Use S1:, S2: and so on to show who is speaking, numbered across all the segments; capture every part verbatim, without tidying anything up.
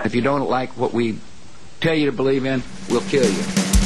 S1: If you don't like what we tell you to believe in, we'll kill you.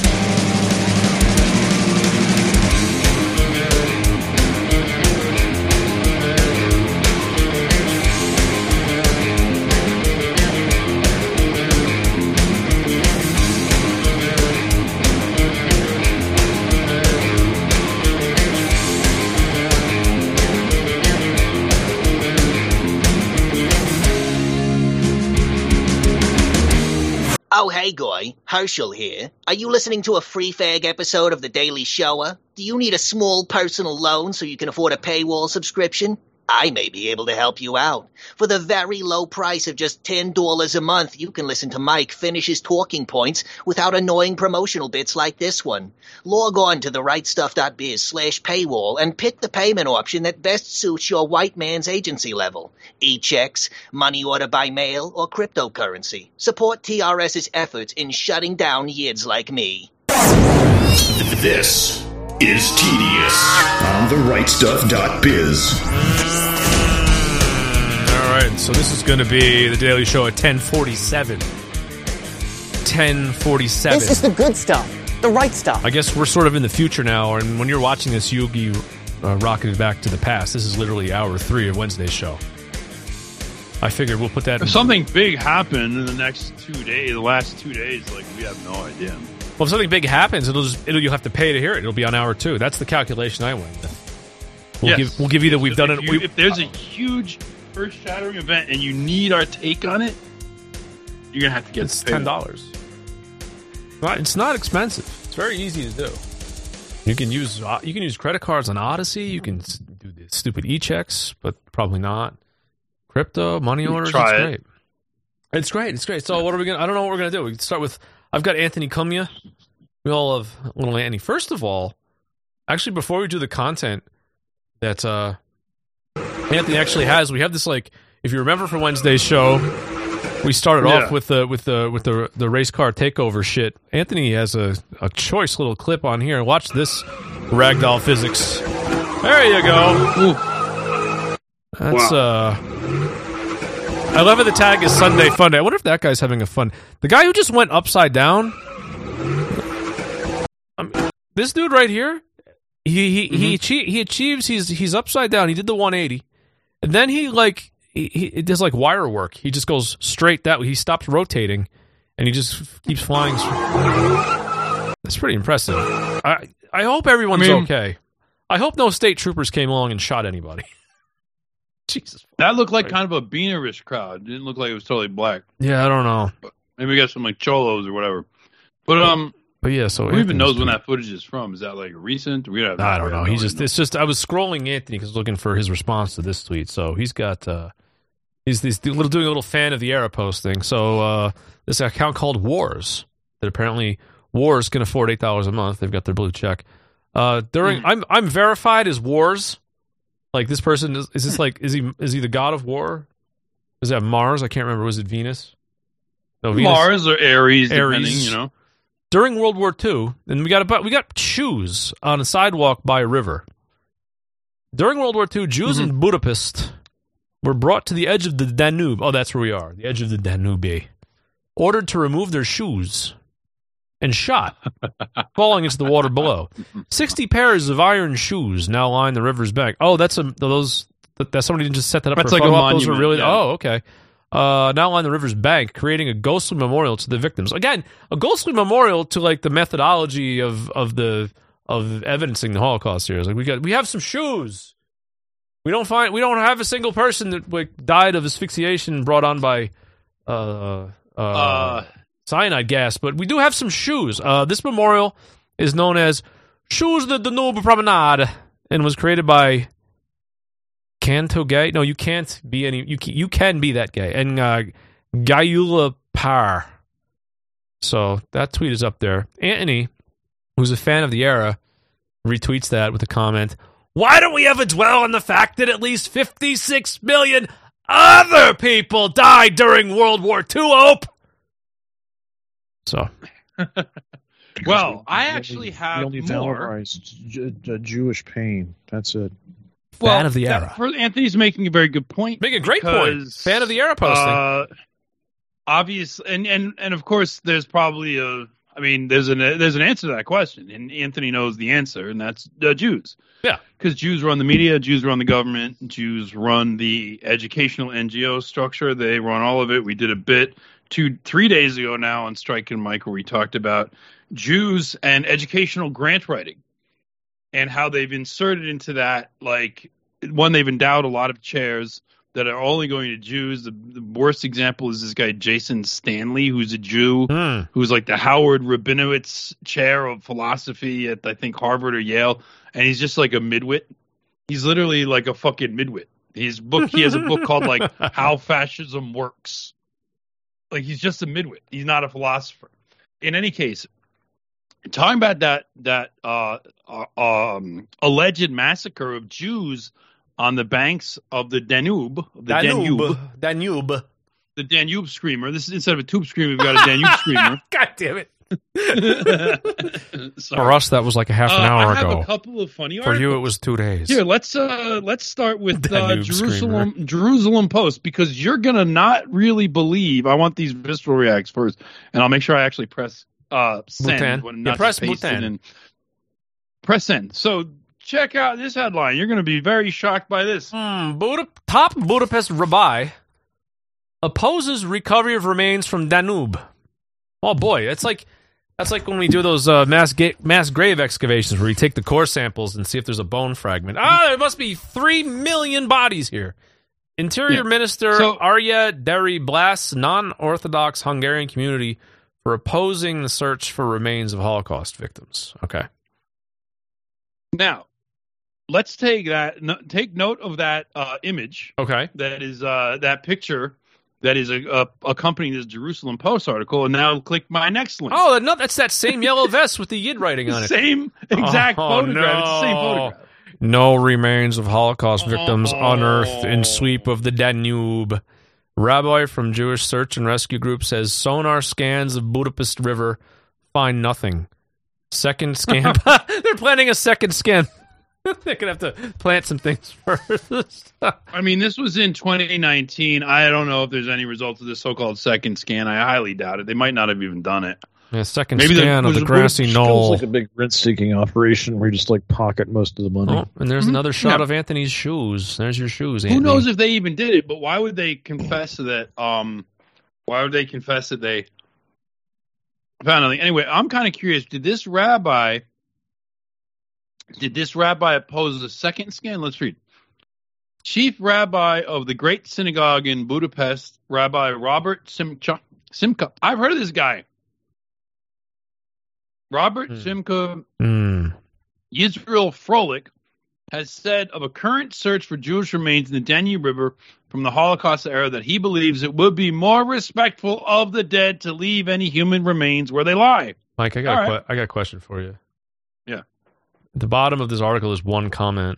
S2: Oh, hey, Goy. Herschel here. Are you listening to a free fag episode of The Daily Shower? Do you need a small personal loan so you can afford a paywall subscription? I may be able to help you out. For the very low price of just ten dollars a month, you can listen to Mike finish his talking points without annoying promotional bits like this one. Log on to the right stuff dot biz slash paywall and pick the payment option that best suits your white man's agency level. E-checks, money order by mail, or cryptocurrency. Support T R S's efforts in shutting down yids like me.
S3: This is Tedious on the right stuff dot biz.
S4: All right, so this is going to be the Daily Show at ten forty-seven. ten forty-seven.
S5: This is the good stuff, the right stuff.
S4: I guess we're sort of in the future now, and when you're watching this, you'll be uh, rocketed back to the past. This is literally hour three of Wednesday's show. I figured we'll put that
S6: If
S4: in.
S6: something big happened in the next two days, the last two days, like, we have no idea.
S4: Well, if something big happens, it'll just it'll, you'll have to pay to hear it. It'll be on hour two. That's the calculation I went with. We'll,
S6: yes.
S4: give, we'll give you that we've
S6: if
S4: done it.
S6: You,
S4: We,
S6: if there's a huge earth-shattering event and you need our take on it, you're going to have to get
S4: it's
S6: the pay.
S4: ten dollars. It's not expensive. It's very easy to do. You can use you can use credit cards on Odyssey. You can do the stupid e-checks, but probably not. Crypto, money orders,
S6: Try
S4: it's
S6: it.
S4: great. It's great. It's great. So what are we gonna? I don't know what we're gonna do. We can start with. I've got Anthony Cumia. We all have little Anthony. First of all, actually, before we do the content that uh, Anthony actually has, we have this like. If you remember from Wednesday's show, we started
S6: Yeah.
S4: off with the with the with the the race car takeover shit. Anthony has a, a choice little clip on here. Watch this ragdoll physics. There you go.
S6: Ooh.
S4: That's
S6: Wow.
S4: uh. I love it. The tag is Sunday Fun Day. I wonder if that guy's having a fun. The guy who just went upside down. Um, this dude right here, he he
S6: Mm-hmm.
S4: he, achie- he achieves. He's he's upside down. He did the one eighty, and then he like he, he it does like wire work. He just goes straight that way. He stops rotating, and he just keeps flying. That's pretty impressive. I I hope everyone's
S6: I mean-
S4: okay. I hope no state troopers came along and shot anybody. Jesus.
S6: That looked like kind of a beanerish crowd. It didn't look like it was totally black.
S4: Yeah, I don't know.
S6: Maybe we got some like cholos or whatever. But um,
S4: But yeah, so
S6: who even
S4: Anthony's
S6: knows when
S4: tweet-
S6: that footage is from? Is that like recent? We have.
S4: I don't know.
S6: we
S4: He
S6: have no
S4: just
S6: idea.
S4: it's just I was scrolling Anthony because looking for his response to this tweet. So he's got uh he's he's little doing a little fan of the era posting. So uh this account called Wars that apparently Wars can afford eight dollars a month. They've got their blue check. Uh during
S6: Mm.
S4: I'm I'm verified as Wars. Like this person is, is this like is he is he the god of war? Is that Mars? I can't remember. Was it Venus? No, Venus.
S6: Mars or Aries, depending,
S4: Aries.
S6: you know.
S4: During World War Two, and we got about we got shoes on a sidewalk by a river. During World War Two, Jews
S6: Mm-hmm.
S4: in Budapest were brought to the edge of the Danube. Oh, that's where we are, the edge of the Danube. Ordered to remove their shoes and shot, falling into the water below. Sixty pairs of iron shoes now line the river's bank. Oh, that's a those that, that somebody didn't just set that up
S6: That's
S4: for
S6: like
S4: a
S6: a
S4: photo op. Those are
S6: monument,
S4: really
S6: yeah.
S4: oh okay. Uh, now line the river's bank, creating a ghostly memorial to the victims. Again, a ghostly memorial to like the methodology of of the of evidencing the Holocaust here. It's like we got we have some shoes. We don't find we don't have a single person that like died of asphyxiation brought on by uh uh,
S6: Uh,
S4: cyanide gas, but we do have some shoes. Uh, this memorial is known as Shoes de Danube Promenade and was created by Canto Gay. No, you can't be any. You can, you can be that gay. And uh, Gayula Par. So that tweet is up there. Anthony, who's a fan of the era, retweets that with a comment. Why don't we ever dwell on the fact that at least fifty-six million other people died during World War Two, Hope? So,
S6: well, I actually
S7: We
S6: have
S7: only
S6: more.
S7: valorize J- J- Jewish pain. That's it.
S6: Well,
S4: fan of the
S6: that-
S4: era.
S6: for- Anthony's making a very good point.
S4: Make a great point.
S6: because,
S4: Fan of the era posting.
S6: Uh, obvious, and, and, and of course, there's probably a. I mean, there's an there's an answer to that question, and Anthony knows the answer, and that's uh, Jews.
S4: Yeah,
S6: because Jews run the media, Jews run the government, Jews run the educational N G O structure. They run all of it. We did a bit two, three days ago now on Strike and Mike where we talked about Jews and educational grant writing and how they've inserted into that, like, one, they've endowed a lot of chairs that are only going to Jews. The, the worst example is this guy, Jason Stanley, who's a Jew,
S4: mm.
S6: who's like the Howard Rabinowitz chair of philosophy at, I think, Harvard or Yale. And he's just like a midwit. He's literally like a fucking midwit. His book, he has a book called like How Fascism Works. Like, he's just a midwit. He's not a philosopher. In any case, talking about that, that uh, uh, um, alleged massacre of Jews on the banks of the Danube, the Danube,
S4: Danube, Danube,
S6: the Danube screamer. This is instead of a tube screamer, we've got a Danube screamer.
S4: God damn it!
S6: Sorry.
S4: For us, that was like a half an
S6: uh,
S4: hour
S6: I have
S4: ago.
S6: a couple of funny
S4: For
S6: articles.
S4: you, it was two days.
S6: Here, let's uh, let's start with uh,
S4: Danube
S6: Jerusalem
S4: screamer.
S6: Jerusalem Post, because you're gonna not really believe. I want these visceral reacts first, and I'll make sure I actually press uh, send
S4: Bhutan.
S6: when
S4: Yeah,
S6: not
S4: press
S6: just paste it
S4: Bhutan.
S6: in. Press send. So check out this headline. You're going to be very shocked by this.
S4: Hmm, Buda- top Budapest rabbi opposes recovery of remains from Danube. Oh boy, it's like that's like when we do those uh, mass ga- mass grave excavations where we take the core samples and see if there's a bone fragment. Ah, there must be three million bodies here. Interior
S6: Yeah.
S4: Minister
S6: So-
S4: Arya Deri blasts non-Orthodox Hungarian community for opposing the search for remains of Holocaust victims. Okay.
S6: Now, let's take that. No, take note of that uh, image.
S4: Okay.
S6: That is uh, that picture that is a, a, accompanying this Jerusalem Post article. And now click my next link.
S4: Oh, no, that's that same yellow vest with the Yid writing on it.
S6: Same exact
S4: Oh,
S6: photograph. It's the same
S4: no.
S6: photograph.
S4: No remains of Holocaust victims
S6: Oh.
S4: unearthed in sweep of the Danube. Rabbi from Jewish Search and Rescue Group says sonar scans of Budapest River find nothing. Second scan. They're planning a second scan. They're going to have to plant some things first.
S6: I mean, this was in twenty nineteen. I don't know if there's any results of this so-called second scan. I highly doubt it. They might not have even done it.
S4: Yeah, second
S6: Maybe there
S4: scan of
S6: was
S4: the
S6: a
S4: grassy
S7: Feels
S4: knoll.
S7: like a big rent-seeking operation where you just like pocket most of the money.
S4: Oh, and there's another shot
S6: Yeah.
S4: of Anthony's shoes. There's your shoes,
S6: Who
S4: Anthony.
S6: knows if they even did it? But why would they confess that? Um, why would they confess that they found nothing? Anyway, I'm kind of curious. Did this rabbi? Did this rabbi oppose a second scan? Let's read. Chief Rabbi of the Great Synagogue in Budapest, Rabbi Robert Simcha. Simcha. I've heard of this guy. Robert
S4: Hmm.
S6: Simcha
S4: Mm.
S6: Yisrael Froelich has said of a current search for Jewish remains in the Danube River from the Holocaust era that he believes it would be more respectful of the dead to leave any human remains where they lie.
S4: Mike, I got,
S6: All
S4: a
S6: right.
S4: que- I got a question for you.
S6: Yeah.
S4: At the bottom of this article is one comment.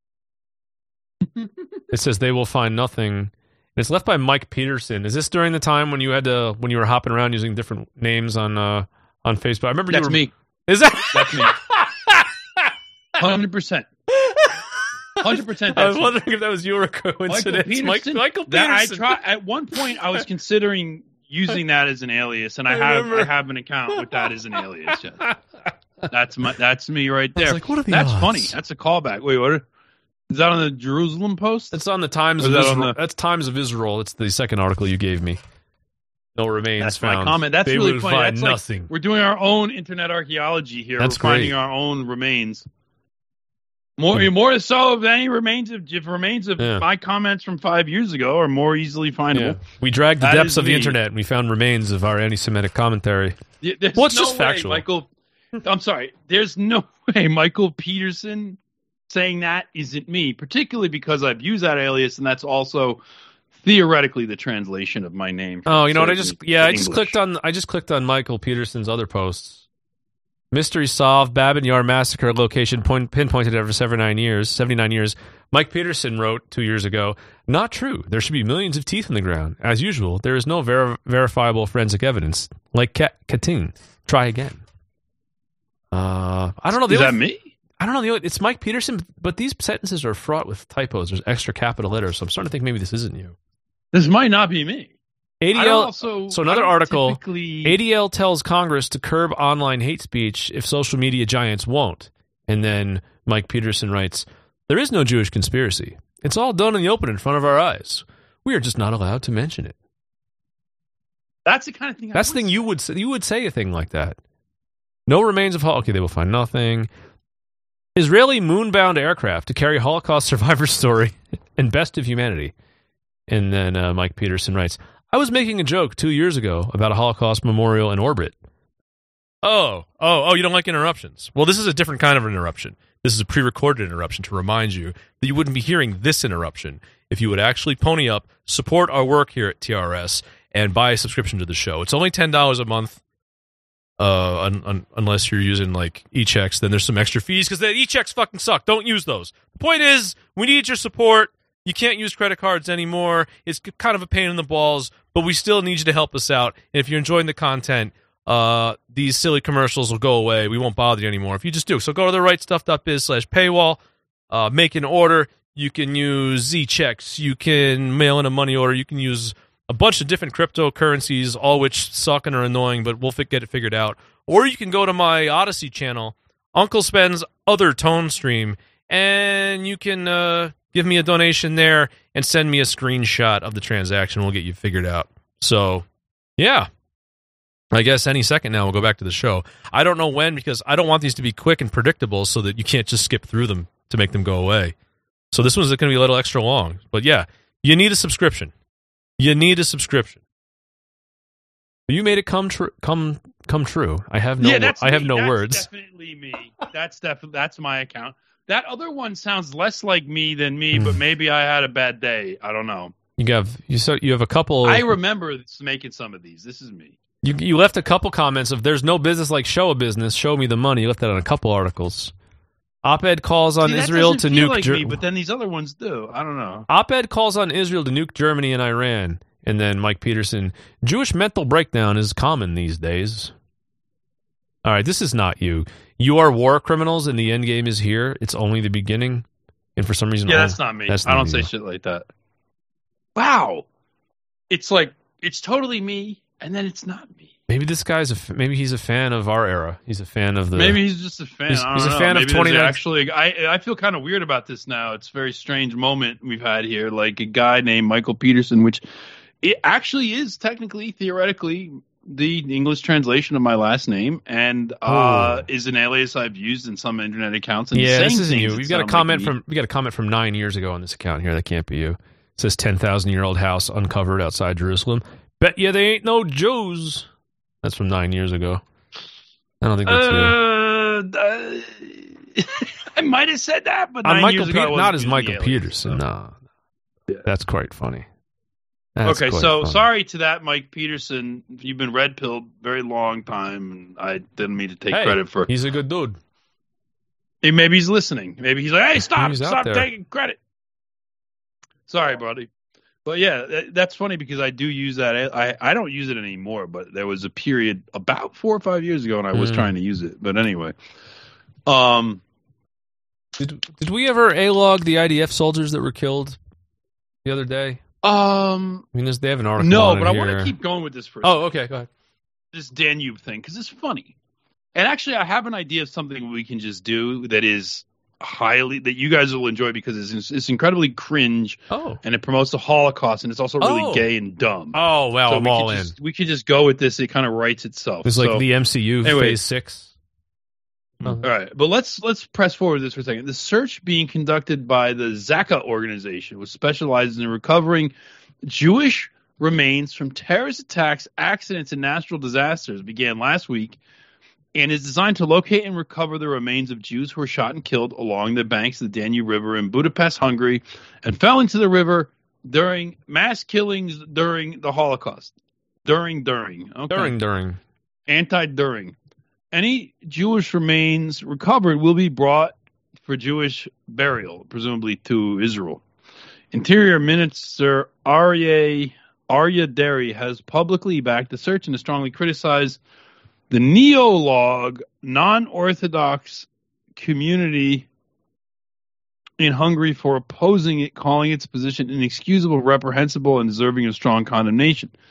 S4: It says they will find nothing. And it's left by Mike Peterson. Is this during the time when you had to when you were hopping around using different names on uh, on Facebook? I remember
S6: That's
S4: you were,
S6: me.
S4: Is that
S6: That's me. one hundred percent. one hundred percent
S4: I
S6: that's
S4: was
S6: me.
S4: wondering if that was your coincidence.
S6: Michael
S4: Mike-
S6: Peterson.
S4: Michael
S6: That I
S4: Peterson.
S6: try, at one point, I was considering using that as an alias, and I,
S4: I
S6: have
S4: remember.
S6: I have an account with that as an alias. Yes. That's my that's me right
S4: I was
S6: there.
S4: like, what are the
S6: that's
S4: odds?
S6: funny. That's a callback. Wait, what? Are, is that on the Jerusalem Post?
S4: It's on the Times
S6: Or
S4: of
S6: is that on
S4: Israel.
S6: the-
S4: That's Times of Israel. It's the second article you gave me. No remains
S6: That's
S4: found.
S6: my comment. That's
S4: they
S6: really
S4: will
S6: funny.
S4: find
S6: That's like-
S4: nothing.
S6: We're doing our own internet archaeology here.
S4: That's
S6: We're finding
S4: great.
S6: our own remains. More,
S4: Yeah.
S6: more so of any remains of if remains of
S4: Yeah.
S6: my comments from five years ago are more easily findable.
S4: Yeah. We dragged the
S6: That
S4: depths
S6: is
S4: of the
S6: me.
S4: internet and we found remains of our anti-Semitic commentary.
S6: Yeah, there's
S4: Well, it's
S6: no
S4: just
S6: way,
S4: factual.
S6: Michael. I'm sorry. There's no way Michael Peterson saying that isn't me, particularly because I've used that alias, and that's also theoretically the translation of my name.
S4: Oh, you know what? I
S6: Certainly
S4: just yeah, I
S6: to
S4: just
S6: English.
S4: clicked on I just clicked on Michael Peterson's other posts. Mystery solved. Babin Yar massacre location point, pinpointed over seventy-nine years. Seventy-nine years. Mike Peterson wrote two years ago. Not true. There should be millions of teeth in the ground. As usual, there is no ver- verifiable forensic evidence. Like Kat- Katin. Try again. Uh, I don't know. The
S6: Is that
S4: only-
S6: me?
S4: I don't know. The only- It's Mike Peterson, but these sentences are fraught with typos. There's extra capital letters, so I'm starting to think maybe this isn't you.
S6: This might not be me.
S4: A D
S6: I
S4: L.
S6: don't also,
S4: so another
S6: I don't
S4: article.
S6: typically-
S4: A D L tells Congress to curb online hate speech if social media giants won't. And then Mike Peterson writes, "There is no Jewish conspiracy. It's all done in the open in front of our eyes. We are just not allowed to mention it."
S6: That's the kind of thing. I
S4: That's the
S6: would
S4: thing you would say. You would say a thing like that. No remains of Holocaust. Okay, they will find nothing. Israeli moonbound aircraft to carry Holocaust survivor story and best of humanity. And then uh, Mike Peterson writes, "I was making a joke two years ago about a Holocaust memorial in orbit." Oh, oh, oh, you don't like interruptions. Well, this is a different kind of interruption. This is a pre-recorded interruption to remind you that you wouldn't be hearing this interruption if you would actually pony up, support our work here at T R S, and buy a subscription to the show. It's only ten dollars a month, uh, un- un- unless you're using, like, e-checks. Then there's some extra fees, because the e-checks fucking suck. Don't use those. The point is, we need your support. You can't use credit cards anymore. It's kind of a pain in the balls, but we still need you to help us out. And if you're enjoying the content, uh, these silly commercials will go away. We won't bother you anymore if you just do. So go to the right stuff dot biz slash paywall, uh, make an order. You can use Z-checks. You can mail in a money order. You can use a bunch of different cryptocurrencies, all which suck and are annoying, but we'll fi- get it figured out. Or you can go to my Odyssey channel, Uncle Spen's other tone stream, and you can uh, give me a donation there and send me a screenshot of the transaction. We'll get you figured out. So, yeah. I guess any second now we'll go back to the show. I don't know when, because I don't want these to be quick and predictable so that you can't just skip through them to make them go away. So this one's going to be a little extra long. But yeah, you need a subscription. You need a subscription. You made it come true. Come come true. I have no.
S6: Yeah, that's
S4: I have
S6: me.
S4: no
S6: that's
S4: words.
S6: Definitely me. That's definitely that's my account. That other one sounds less like me than me, but maybe I had a bad day. I don't know.
S4: You have you so you have a couple.
S6: I remember making some of these. This is me.
S4: You you left a couple comments of "There's no business like show a business. Show me the money." You left that on a couple articles. Op-ed calls on
S6: See, that
S4: Israel to
S6: doesn't feel
S4: nuke
S6: like
S4: Germany.
S6: me, but then these other ones do. I don't know.
S4: Op-ed calls on Israel to nuke Germany and Iran. And then Mike Peterson, Jewish mental breakdown is common these days. All right, this is not you. You are war criminals, and the end game is here. It's only the beginning. And for some reason,
S6: Yeah,
S4: all-
S6: that's not me.
S4: that's
S6: I
S4: not
S6: don't
S4: you.
S6: say shit like that. Wow. It's like, it's totally me, and then it's not me.
S4: Maybe this guy's a f- maybe he's a fan of our era. He's a fan of the.
S6: Maybe he's just a fan.
S4: He's-
S6: I don't
S4: he's a
S6: know.
S4: fan of
S6: Maybe there's
S4: twenty-nine
S6: Actually, I I feel kind of weird about this now. It's a very strange moment we've had here. Like a guy named Michael Peterson, which it actually is technically, theoretically, the English translation of my last name, and uh,
S4: Oh.
S6: is an alias I've used in some internet accounts. And
S4: yeah,
S6: saying
S4: this isn't
S6: things
S4: you.
S6: that
S4: We've got a
S6: sound
S4: comment
S6: like me.
S4: from we got a comment from nine years ago on this account here. That can't be you. It says ten thousand year old house uncovered outside Jerusalem. Bet you they ain't no Jews. That's from nine years ago. I don't think that's you.
S6: Uh, uh, I might have said that, but
S4: On
S6: nine
S4: Michael
S6: years ago, I
S4: Pe-
S6: wasn't
S4: not as
S6: using
S4: Michael
S6: alias,
S4: Peterson.
S6: so.
S4: No, that's quite funny. That's
S6: Okay,
S4: quite
S6: so
S4: funny.
S6: sorry to that, Mike Peterson. You've been red pilled very long time, and I didn't mean to take
S4: Hey,
S6: credit for.
S4: He's a good dude.
S6: Hey, maybe he's listening. Maybe he's like, "Hey, stop!
S4: He's out
S6: Stop
S4: there.
S6: taking credit." Sorry, buddy. But yeah, that, that's funny because I do use that. I I don't use it anymore, but there was a period about four or five years ago, and I was
S4: Mm.
S6: trying to use it. But anyway, um,
S4: Did did we ever A-log the I D F soldiers that were killed the other day?
S6: um,
S4: I mean, there's- they have an article.
S6: no,
S4: on
S6: but
S4: it
S6: I want
S4: here.
S6: to keep going with this for a
S4: Oh, okay, go ahead.
S6: this Danube thing because it's funny. And actually, I have an idea of something we can just do that is highly that you guys will enjoy because it's it's incredibly cringe
S4: Oh,
S6: and it promotes the Holocaust and it's also really
S4: Oh.
S6: gay and dumb.
S4: oh, well,
S6: so
S4: I'm
S6: we
S4: all
S6: could
S4: in.
S6: just, we could just go with this. It kind of writes itself.
S4: It's like
S6: So-
S4: the M C U
S6: anyway.
S4: Phase Six. Oh.
S6: All right, but let's let's press forward this for a second. The search being conducted by the Zaka organization, which specializes in recovering Jewish remains from terrorist attacks, accidents, and natural disasters, began last week, and is designed to locate and recover the remains of Jews who were shot and killed along the banks of the Danube River in Budapest, Hungary, and fell into the river during mass killings during the Holocaust. During, during, okay.
S4: During, during.
S6: Anti-during. Any Jewish remains recovered will be brought for Jewish burial, presumably to Israel. Interior Minister Aryeh Arya Deri has publicly backed the search and has strongly criticized the Neolog non-Orthodox community in Hungary for opposing it, calling its position inexcusable, reprehensible, and deserving of strong condemnation.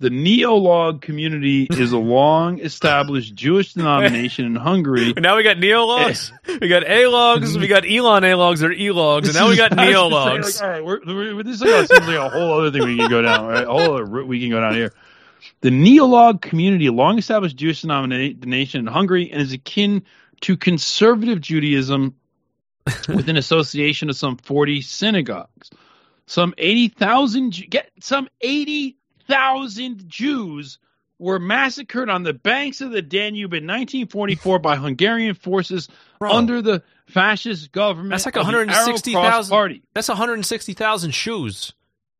S6: The Neolog community is a long-established Jewish denomination in Hungary.
S4: Now we got neologs, we got A-logs, we got Elon A-logs or E-logs, and now we got neologs.
S6: Like, all right, we're, we're, this seems like a whole other thing we can go down. Right? A whole other route we can go down here. The Neolog community, a long-established Jewish denomination in Hungary, and is akin to conservative Judaism with an association of some forty synagogues. Some eighty thousand get some eighty thousand Jews were massacred on the banks of the Danube in nineteen forty-four by Hungarian forces Bro. under the fascist government.
S4: That's like
S6: one
S4: hundred sixty thousand.
S6: Party.
S4: That's one hundred sixty thousand shoes.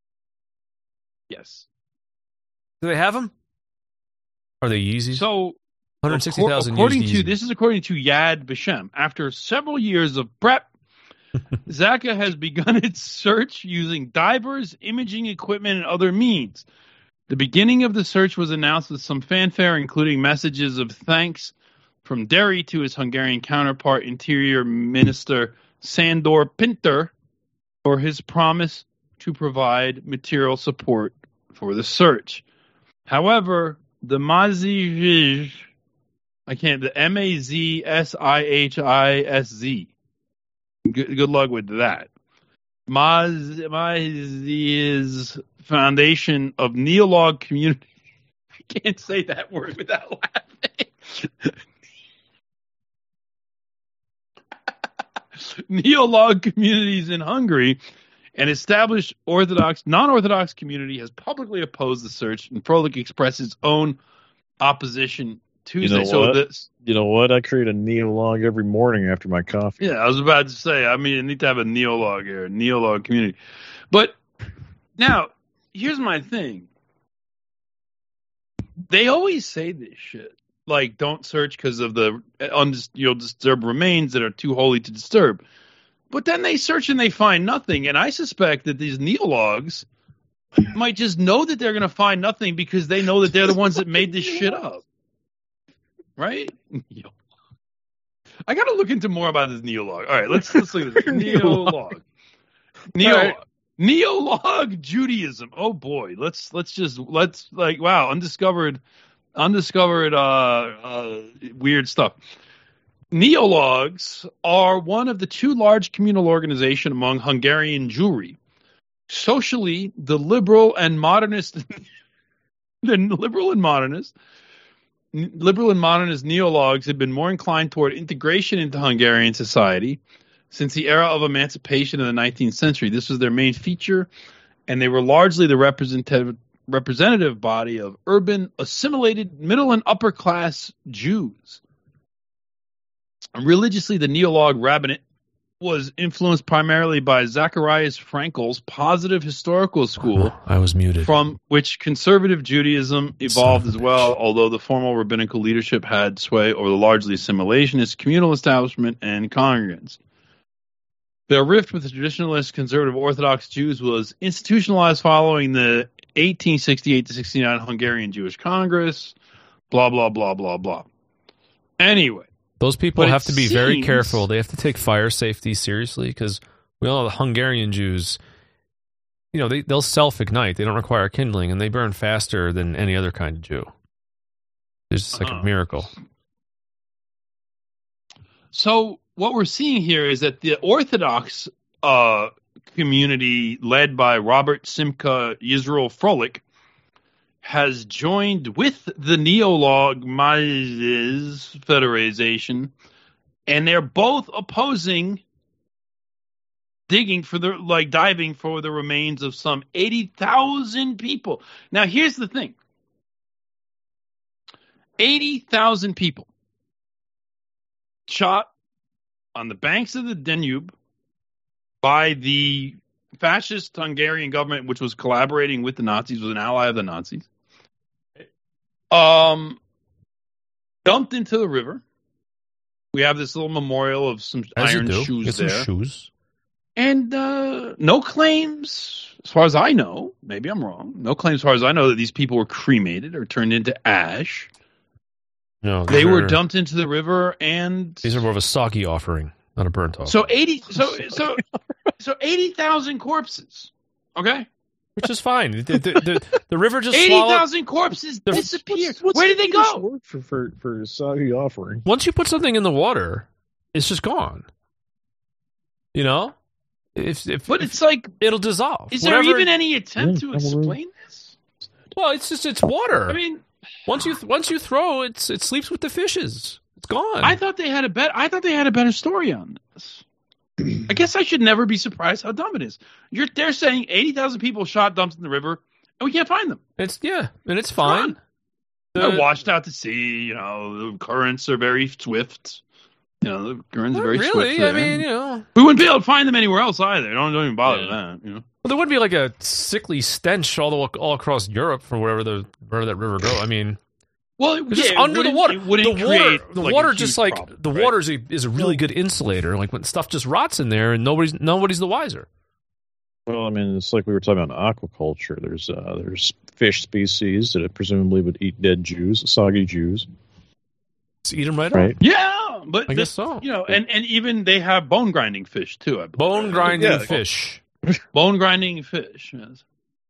S6: Yes.
S4: Do they have them? Are they Yeezys?
S6: So,
S4: one hundred sixty thousand.
S6: According to this is according to Yad Vashem. After several years of prep, Zaka has begun its search using divers, imaging equipment, and other means. The beginning of the search was announced with some fanfare, including messages of thanks from Derry to his Hungarian counterpart, Interior Minister Sandor Pinter, for his promise to provide material support for the search. However, the Mazij, I can't, the M A Z S I H I S Z. Good, good luck with that. Maz, Maz's Foundation of Neolog Community. I can't say that word without laughing. Neolog communities in Hungary, an established Orthodox, non-Orthodox community, has publicly opposed the search, and Froelich expressed its own opposition Tuesday.
S7: You know
S6: so
S7: what?
S6: this,
S7: You know what? I create a neolog every morning after my coffee.
S6: yeah, I was about to say, I mean, I need to have a neolog here, a neolog community. But now, here's my thing. They always say this shit. Like, don't search because of the undis- you'll disturb remains that are too holy to disturb. But then they search and they find nothing. And I suspect that these neologs might just know that they're going to find nothing because they know that they're the ones that made this shit up. Right? I got to look into more about this neolog. All right, let's let's look at this. Neolog. Neo
S7: Right.
S6: Neolog Judaism. Oh boy, let's let's just let's like wow, undiscovered undiscovered uh, uh weird stuff. Neologs are one of the two large communal organizations among Hungarian Jewry. Socially, the liberal and modernist the liberal and modernist Liberal and modernist neologs have been more inclined toward integration into Hungarian society since the era of emancipation in the nineteenth century. This was their main feature, and they were largely the representative representative body of urban, assimilated, middle and upper class Jews. And religiously, the neolog rabbinate was influenced primarily by Zacharias Frankel's positive historical school,
S4: I was muted.
S6: from which conservative Judaism evolved as well, although the formal rabbinical leadership had sway over the largely assimilationist communal establishment and congregants. Their rift with the traditionalist conservative Orthodox Jews was institutionalized following the eighteen sixty-eight to sixty-nine Hungarian Jewish Congress, blah, blah, blah, blah, blah. Anyway.
S4: Those people
S6: But
S4: have
S6: it
S4: to be very
S6: seems-
S4: careful. They have to take fire safety seriously because we all know the Hungarian Jews, you know, they, they'll self-ignite. They don't require kindling, and they burn faster than any other kind of Jew. It's just like
S6: Uh-huh.
S4: a miracle.
S6: So what we're seeing here is that the Orthodox uh, community led by Robert Simcha Yisrael Froelich has joined with the Neolog Mazes Federation, and they're both opposing digging for the, like diving for the remains of some eighty thousand people. Now, here's the thing. eighty thousand people shot on the banks of the Danube by the fascist Hungarian government, which was collaborating with the Nazis, was an ally of the Nazis. Um, dumped into the river. We have this little memorial of some
S4: As
S6: iron
S4: you do.
S6: shoes
S4: Get some
S6: there.
S4: shoes.
S6: And uh, no claims, as far as I know, maybe I'm wrong, no claims as far as I know that these people were cremated or turned into ash.
S4: No,
S6: They
S4: these
S6: were
S4: are-
S6: dumped into the river, and
S4: These are more of a soggy offering, not a burnt offering.
S6: so eighty, so so so eighty thousand corpses. Okay,
S4: which is fine. The, the, the, the river just
S6: eighty
S4: swallowed.
S6: thousand corpses
S4: The-
S6: disappeared.
S7: What's
S6: Where did they
S7: English
S6: go?
S7: word For for for soggy offering.
S4: Once you put something in the water, it's just gone. You know, if if,
S6: But
S4: if
S6: it's like,
S4: it'll dissolve.
S6: is there
S4: Whatever-
S6: even any attempt to
S7: Yeah, I'm a room.
S6: explain this?
S4: Well, it's just it's water.
S6: I mean,
S4: once you once you throw it, it sleeps with the fishes. It's gone.
S6: I thought they had a bet. I thought they had a better story on this. I guess I should never be surprised how dumb it is. You're they're saying eighty thousand people shot, dumped in the river, and we can't find them.
S4: It's yeah, and it's fine.
S6: gone.
S4: The-
S6: They're washed out to sea. You know, the currents are very swift. You know, the currents
S4: Not
S6: are very
S4: really.
S6: swift.
S4: I
S6: there.
S4: mean, you know,
S6: we wouldn't be able to find them anywhere else either. Don't don't even bother
S7: Yeah.
S6: with that. You know.
S4: well, there would be like a sickly stench all the all across Europe from wherever the wherever that river goes. I mean,
S6: Well,
S4: it's
S6: yeah,
S4: just
S6: it
S4: under the
S6: wouldn't-
S4: water.
S6: it wouldn't
S4: The water,
S6: create,
S4: the
S6: like, a
S4: water,
S6: huge
S4: just like
S6: problem,
S4: the
S6: right?
S4: water is a, is a really good insulator. Like when stuff just rots in there and nobody's nobody's the wiser.
S7: Well, I mean, it's like we were talking about aquaculture. There's uh, there's fish species that presumably would eat dead Jews, soggy Jews,
S4: Just eat them right,
S7: right?
S4: up.
S6: Yeah, but
S4: I
S6: the-
S4: guess so.
S6: You know, and, and even they have bone grinding fish too. I believe.
S4: Bone grinding
S7: Yeah.
S4: fish.
S6: Bone grinding fish. Yes.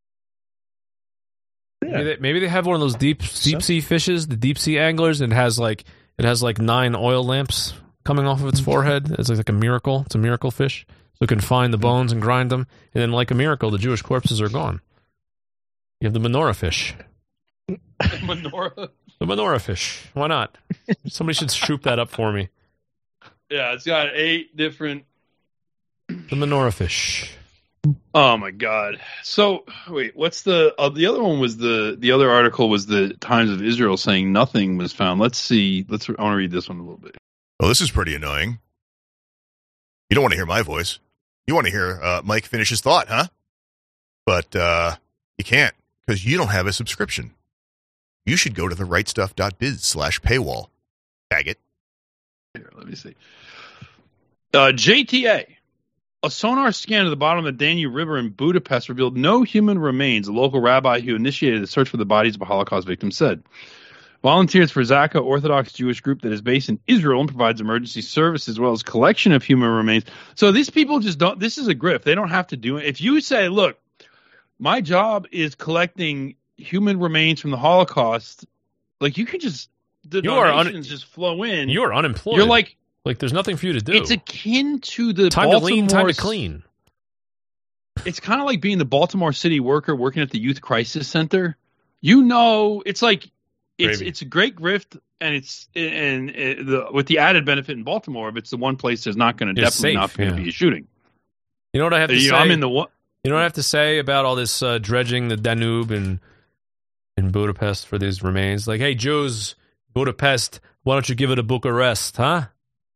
S4: Maybe they, maybe they have one of those deep deep sea fishes, the deep sea anglers, and it has like it has like nine oil lamps coming off of its forehead. It's like a miracle. It's a miracle fish. So it can find the bones and grind them, and then like a miracle, the Jewish corpses are gone. You have the menorah fish.
S6: Menorah.
S4: The menorah fish. Why not? Somebody should shoot that up for me.
S6: Yeah, it's got eight different.
S4: The menorah fish.
S6: Oh my god! So wait, what's the uh, the other one? Was the the other article was the Times of Israel saying nothing was found. Let's see. Let's. I want to read this one a little bit.
S8: Well, this is pretty annoying. You don't want to hear my voice. You want to hear uh, Mike finish his thought, huh? But uh, you can't because you don't have a subscription. You should go to the right stuff dot biz slash paywall. Tag it.
S6: Here, let me see. Uh, J T A. A sonar scan of the bottom of the Danube River in Budapest revealed no human remains, a local rabbi who initiated the search for the bodies of Holocaust victims said. Volunteers for Zaka, Orthodox Jewish group that is based in Israel and provides emergency service as well as collection of human remains. So these people just don't, this is a grift. They don't have to do it. If you say, look, my job is collecting human remains from the Holocaust, like you can just, the
S4: You are un-
S6: donations just flow in.
S4: You are unemployed.
S6: You're like,
S4: like there's nothing for you to do.
S6: it's akin to the
S4: time
S6: Baltimore,
S4: to lean, time to clean.
S6: It's kind of like being the Baltimore City worker working at the Youth Crisis Center. You know, it's like it's
S4: Gravy.
S6: it's a great grift, and it's and, and the with the added benefit in Baltimore, if it's the one place there's not going to
S4: It's
S6: definitely
S4: safe,
S6: not going to
S4: yeah.
S6: be a shooting.
S4: You know what I have to
S6: You
S4: say?
S6: know, I'm in the one.
S4: You know what I have to say about all this uh, dredging the Danube and in Budapest for these remains? Like, hey, Jews, Budapest, why don't you give it a Bucharest, huh?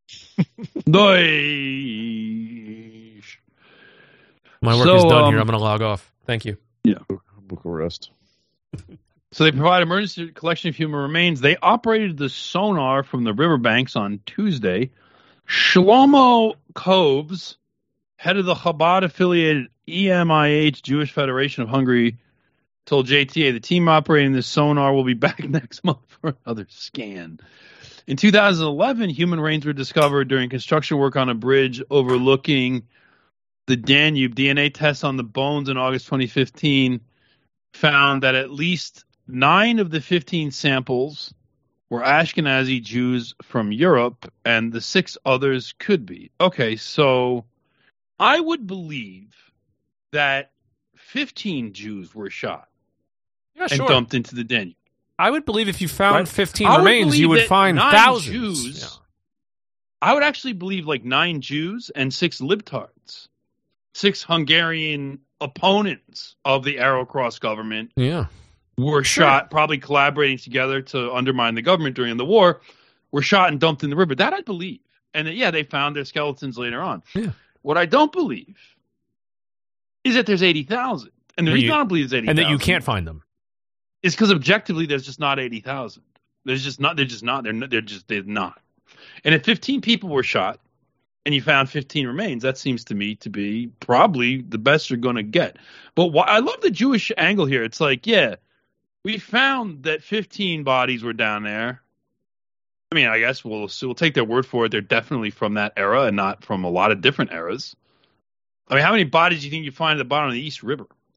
S6: Deutsch.
S4: My work
S6: So,
S4: is done
S6: um,
S4: here. I'm going to log off. Thank you.
S7: Bucharest.
S6: So they provide emergency collection of human remains. They operated the sonar from the riverbanks on Tuesday. Shlomo Koves, head of the Chabad-affiliated E M I H Jewish Federation of Hungary, told J T A the team operating the sonar will be back next month for another scan. In two thousand eleven, human remains were discovered during construction work on a bridge overlooking the Danube. D N A tests on the bones in August twenty fifteen found that at least nine of the fifteen samples were Ashkenazi Jews from Europe, and the six others could be. Okay, so I would believe that fifteen Jews were shot
S4: Yeah,
S6: and
S4: sure.
S6: dumped into the Danube.
S4: I would believe if you found
S6: Right.
S4: fifteen
S6: I would
S4: remains, you
S6: believe
S4: would
S6: that
S4: find
S6: nine
S4: thousands.
S6: Jews-
S4: Yeah.
S6: I would actually believe like nine Jews and six libtards, six Hungarian opponents of the Arrow-Cross government
S4: Yeah.
S6: were shot, probably collaborating together to undermine the government during the war, were shot and dumped in the river. That I believe. And yeah, they found their skeletons later on.
S4: Yeah.
S6: What I don't believe is that there's eighty thousand. And the
S4: And
S6: reason
S4: you-
S6: I don't believe there's eighty
S4: And
S6: thousand
S4: that you can't find them.
S6: is because objectively there's just not eighty thousand. There's just not, they're just not, they're, not- they're just, they're not. And if fifteen people were shot and you found fifteen remains, that seems to me to be probably the best you're going to get. But why, I love the Jewish angle here. It's like, yeah, we found that fifteen bodies were down there. I mean, I guess we'll we'll take their word for it. They're definitely from that era and not from a lot of different eras. I mean, how many bodies do you think you find at the bottom of the East River?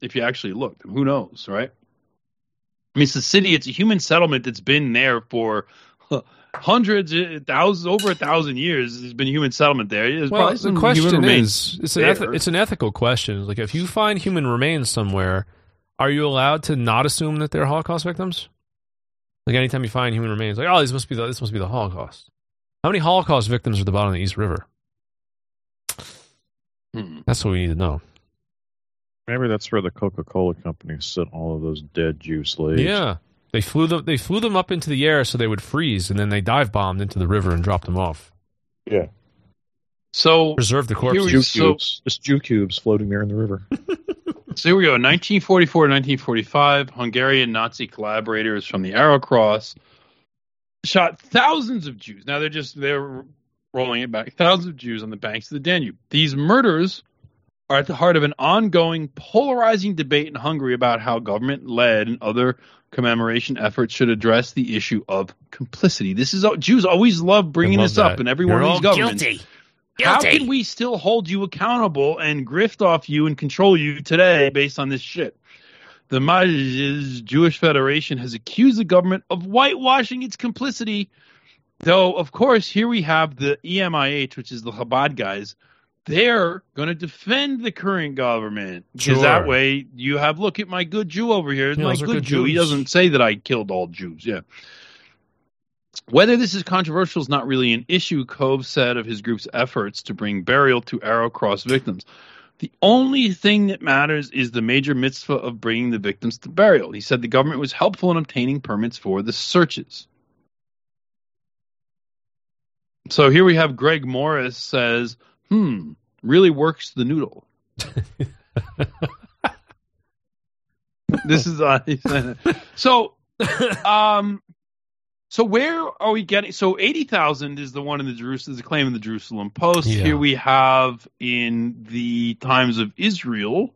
S6: if you actually looked. Who knows, right? I mean, it's a city. It's a human settlement that's been there for hundreds, thousands, over a thousand years. There's been a human settlement there. There's
S4: Well,
S6: probably
S4: the
S6: some
S4: question
S6: human
S4: is,
S6: remains
S4: it's an,
S6: there.
S4: eth- it's an ethical question. Like, if you find human remains somewhere, are you allowed to not assume that they're Holocaust victims? Like, anytime you find human remains, like, oh, this must be the, this must be the Holocaust. How many Holocaust victims are at the bottom of the East River?
S6: Hmm.
S4: That's what we need to know.
S7: Maybe that's where the Coca-Cola company sent all of those dead Jew slaves.
S4: Yeah, they flew them. They flew them up into the air so they would freeze, and then they dive bombed into the river and dropped them off.
S7: Yeah.
S6: So
S4: Preserve the
S6: Here
S4: corpses.
S6: we-
S7: Jew
S6: So-
S7: cubes. Just Jew cubes floating there in the river.
S6: So here we go. nineteen forty-four to nineteen forty-five, Hungarian Nazi collaborators from the Arrow Cross shot thousands of Jews. Now they're just they're rolling it back. Thousands of Jews on the banks of the Danube. These murders are at the heart of an ongoing polarizing debate in Hungary about how government-led and other commemoration efforts should address the issue of complicity. This is Jews always love bringing
S4: love
S6: this up
S4: that.
S6: in every
S4: You're
S6: one of
S4: all
S6: these governments.
S2: Guilty.
S6: How
S2: Guilty.
S6: can we still hold you accountable and grift off you and control you today based on this shit? The Majlis Jewish Federation has accused the government of whitewashing its complicity, though, of course, here we have the E M I H, which is the Chabad guys. They're going to defend the current government because
S4: Sure.
S6: that way you have, look at my good Jew over here. It's
S4: Yeah,
S6: my
S4: those are
S6: good,
S4: good
S6: Jew. He
S4: Jews.
S6: doesn't say that I killed all Jews. Yeah. Whether this is controversial is not really an issue, Cove said of his group's efforts to bring burial to Arrow Cross victims. The only thing that matters is the major mitzvah of bringing the victims to burial. He said the government was helpful in obtaining permits for the searches. So here we have Greg Morris says, hmm, really works the noodle. This is uh, he said it. So um so where are we getting so eighty thousand is the one in the Jerusalem is the claim in the Jerusalem Post.
S4: Yeah.
S6: Here we have in the Times of Israel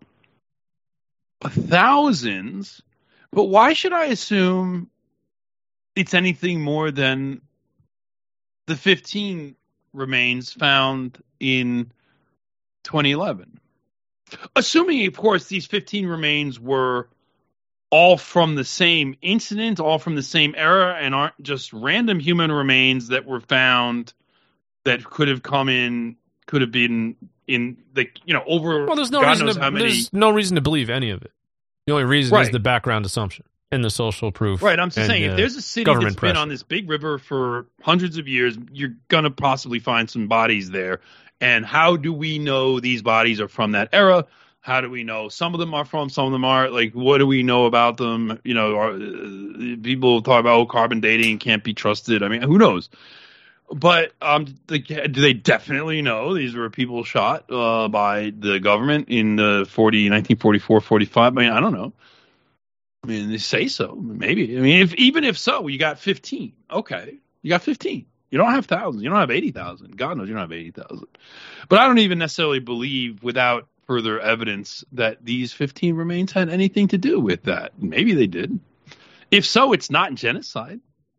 S6: thousands, but why should I assume it's anything more than the fifteen remains found in twenty eleven? Assuming, of course, these fifteen remains were all from the same incident, all from the same era, and aren't just random human remains that were found that could have come in, could have been in, the you know, over
S4: Well, there's no
S6: God
S4: reason
S6: knows
S4: to
S6: how many.
S4: there's no reason to believe any of it. The only reason is
S6: Right.
S4: the background assumption and the social proof.
S6: Right, I'm just
S4: and,
S6: saying,
S4: uh,
S6: if there's a city
S4: government
S6: that's been
S4: pressure.
S6: on this big river for hundreds of years, you're going to possibly find some bodies there. And how do we know these bodies are from that era? How do we know some of them are from, some of them aren't? Like, what do we know about them? You know, are, uh, people talk about oh, carbon dating can't be trusted. I mean, who knows? But um, the, do they definitely know these were people shot uh, by the government in the forty, nineteen forty-four, forty-five? I mean, I don't know. I mean, they say so. Maybe. I mean, if even if so, you got fifteen. Okay. You got fifteen. You don't have thousands. You don't have eighty thousand. God knows you don't have eighty thousand. But I don't even necessarily believe, without further evidence, that these fifteen remains had anything to do with that. Maybe they did. If so, it's not genocide.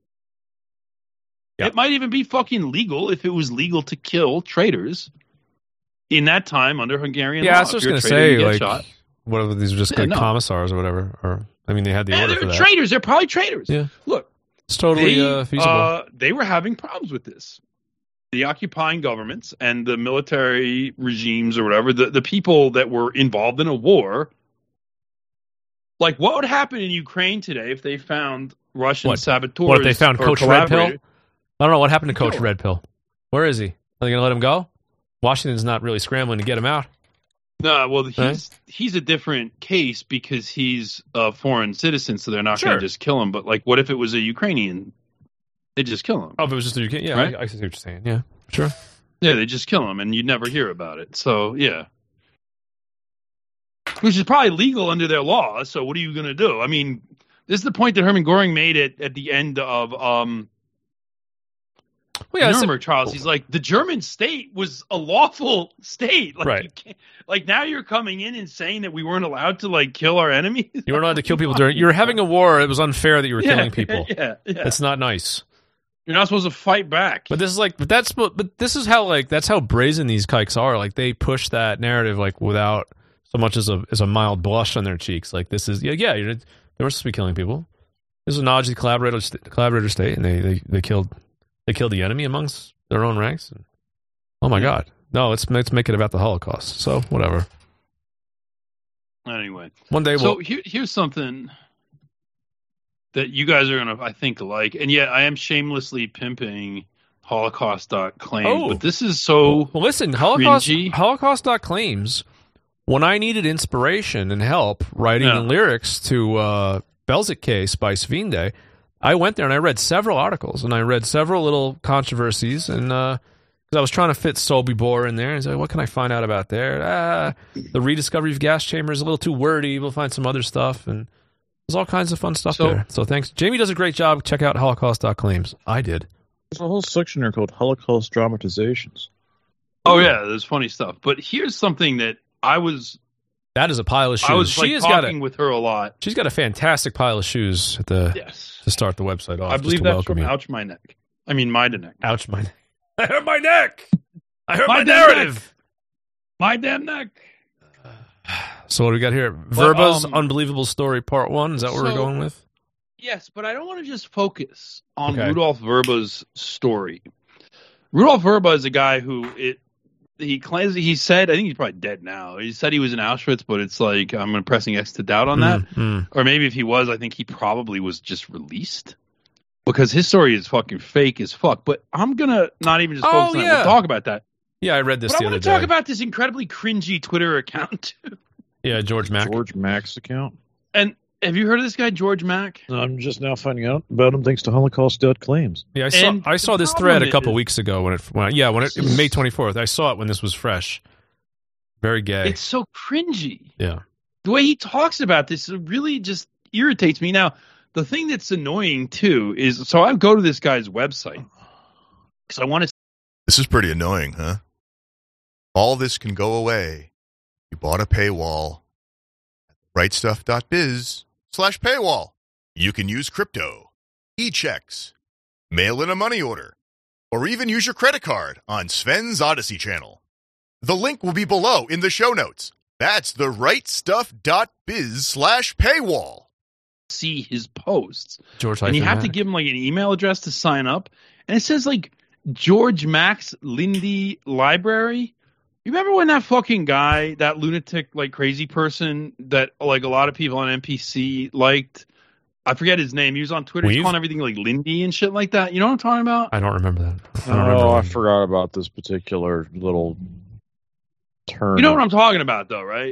S4: Yeah.
S6: It might even be fucking legal if it was legal to kill traitors in that time under Hungarian
S4: Yeah,
S6: law.
S4: I was
S6: If
S4: just
S6: you're
S4: going
S6: a
S4: to
S6: traitor, you
S4: say,
S6: get
S4: like,
S6: shot.
S4: what if these are just
S6: Yeah,
S4: like
S6: no.
S4: commissars or whatever? Or I mean, they had the
S6: Yeah,
S4: order
S6: they're
S4: for that.
S6: traitors. They're probably traitors.
S4: Yeah.
S6: Look,
S4: It's totally
S6: they,
S4: uh, feasible.
S6: uh, they were having problems with this. The occupying governments and the military regimes or whatever, the, the people that were involved in a war. Like, what would happen in Ukraine today if they found Russian
S4: What?
S6: saboteurs?
S4: What if they found
S6: or
S4: Coach Red Pill?
S6: collaborators?
S4: I don't know what happened to Coach
S6: Kill him.
S4: Red Pill. Where is he? Are they going to let him go? Washington's not really scrambling to get him out.
S6: No, well, he's
S4: Right?
S6: he's a different case because he's a foreign citizen, so they're not
S4: Sure.
S6: going to just kill him. But, like, what if it was a Ukrainian? They just kill him.
S4: Oh, if it was just a U K, yeah,
S6: Right?
S4: I, I see what you're saying. Yeah, sure.
S6: Yeah, they just kill him, and you'd never hear about it. So, yeah. Which is probably legal under their law, so what are you going to do? I mean, this is the point that Hermann Goring made at, at the end of um,
S4: Well, yeah, it's-
S6: Nuremberg trials. He's like, the German state was a lawful state. Like,
S4: Right.
S6: you can't, like, now you're coming in and saying that we weren't allowed to, like, kill our enemies?
S4: you weren't allowed to kill people during. You were having a war. It was unfair that you were
S6: Yeah,
S4: killing people.
S6: Yeah, yeah.
S4: It's not nice.
S6: You're not supposed to fight back.
S4: But this is like, but that's, but, but this is how like that's how brazen these kikes are. Like they push that narrative like without so much as a as a mild blush on their cheeks. Like this is yeah, yeah you're, they were supposed to be killing people. This is a Nazi collaborator collaborator state, and they, they, they killed they killed the enemy amongst their own ranks. And, oh my God, no! Let's let's make it about the Holocaust. So whatever.
S6: Anyway,
S4: one day.
S6: So
S4: we'll,
S6: here, here's something that you guys are gonna, I think, like, and yet I am shamelessly pimping Holocaust dot claims,
S4: oh.
S6: but this is so
S4: well, listen, Holocaust
S6: cringy.
S4: Holocaust dot claims. When I needed inspiration and help writing
S6: Yeah.
S4: lyrics to uh, Belzic Case by Svinde, I went there and I read several articles and I read several little controversies and uh, because I was trying to fit Sobibor in there and say, what can I find out about there? Ah, the rediscovery of gas chamber is a little too wordy. We'll find some other stuff, and there's all kinds of fun stuff
S6: So-
S4: there. So thanks. Jamie does a great job. Check out Holocaust dot claims. I did.
S7: There's a whole section there called Holocaust dramatizations.
S6: Oh yeah, there's funny stuff. But here's something that I was
S4: That is a pile of shoes.
S6: I was
S4: she
S6: like
S4: has got
S6: talking
S4: a,
S6: with her a lot.
S4: she's got a fantastic pile of shoes at the
S6: Yes,
S4: to start the website off.
S6: I
S4: just
S6: believe
S4: to
S6: that's
S4: welcome
S6: from
S4: you.
S6: Ouch My Neck. I mean, My Neck.
S4: Ouch, my neck. I hurt my neck. I hurt my,
S6: My damn
S4: narrative.
S6: My damn neck.
S4: So what do we got here? Verba's
S6: um,
S4: Unbelievable Story Part One. Is that what we're
S6: so-
S4: going with?
S6: Yes, but I don't want to just focus on
S4: Okay.
S6: Rudolf Verba's story. Rudolf Verba is a guy who it he claims he said I think he's probably dead now. He said he was in Auschwitz, but it's like I'm pressing X to doubt on that.
S4: Mm, mm.
S6: Or maybe if he was, I think he probably was just released because his story is fucking fake as fuck. But I'm gonna not even just
S4: Oh,
S6: focus on
S4: yeah.
S6: it. We'll talk about that.
S4: Yeah, I read this
S6: But I
S4: the
S6: want
S4: other
S6: to talk
S4: day.
S6: about this incredibly cringy Twitter account.
S4: yeah, George Mack.
S7: George Mack's account.
S6: And have you heard of this guy, George Mack?
S7: I'm just now finding out about him thanks to Holocaust dot claims.
S4: Yeah, I saw
S6: And
S4: I saw
S6: the
S4: this thread a
S6: problem
S4: couple
S6: is-
S4: weeks ago when it when I, yeah when it May twenty-fourth. I saw it when this was fresh. Very gay.
S6: It's so cringy.
S4: yeah.
S6: The way he talks about this really just irritates me. Now, the thing that's annoying too is so I go to this guy's website because I want to.
S8: This is pretty annoying, huh? All this can go away. You bought a paywall. rightstuff.biz slash paywall. You can use crypto, e-checks, mail in a money order, or even use your credit card on Sven's Odyssey channel. The link will be below in the show notes. That's the rightstuff.biz slash paywall.
S6: See his posts,
S4: George
S6: and you
S4: hyphen
S6: have to
S4: Mack.
S6: give him like an email address to sign up, and it says like George Mack's Lindy Library. You remember when that fucking guy, that lunatic, like crazy person that like a lot of people on N P C liked? I forget his name. He was on Twitter. He's
S4: Weave?
S6: calling everything like Lindy and shit like that. You know what I'm talking about?
S4: I don't remember that. I don't remember
S7: Oh, I
S4: that.
S7: forgot about this particular little turn.
S6: You know what I'm talking about, though, right?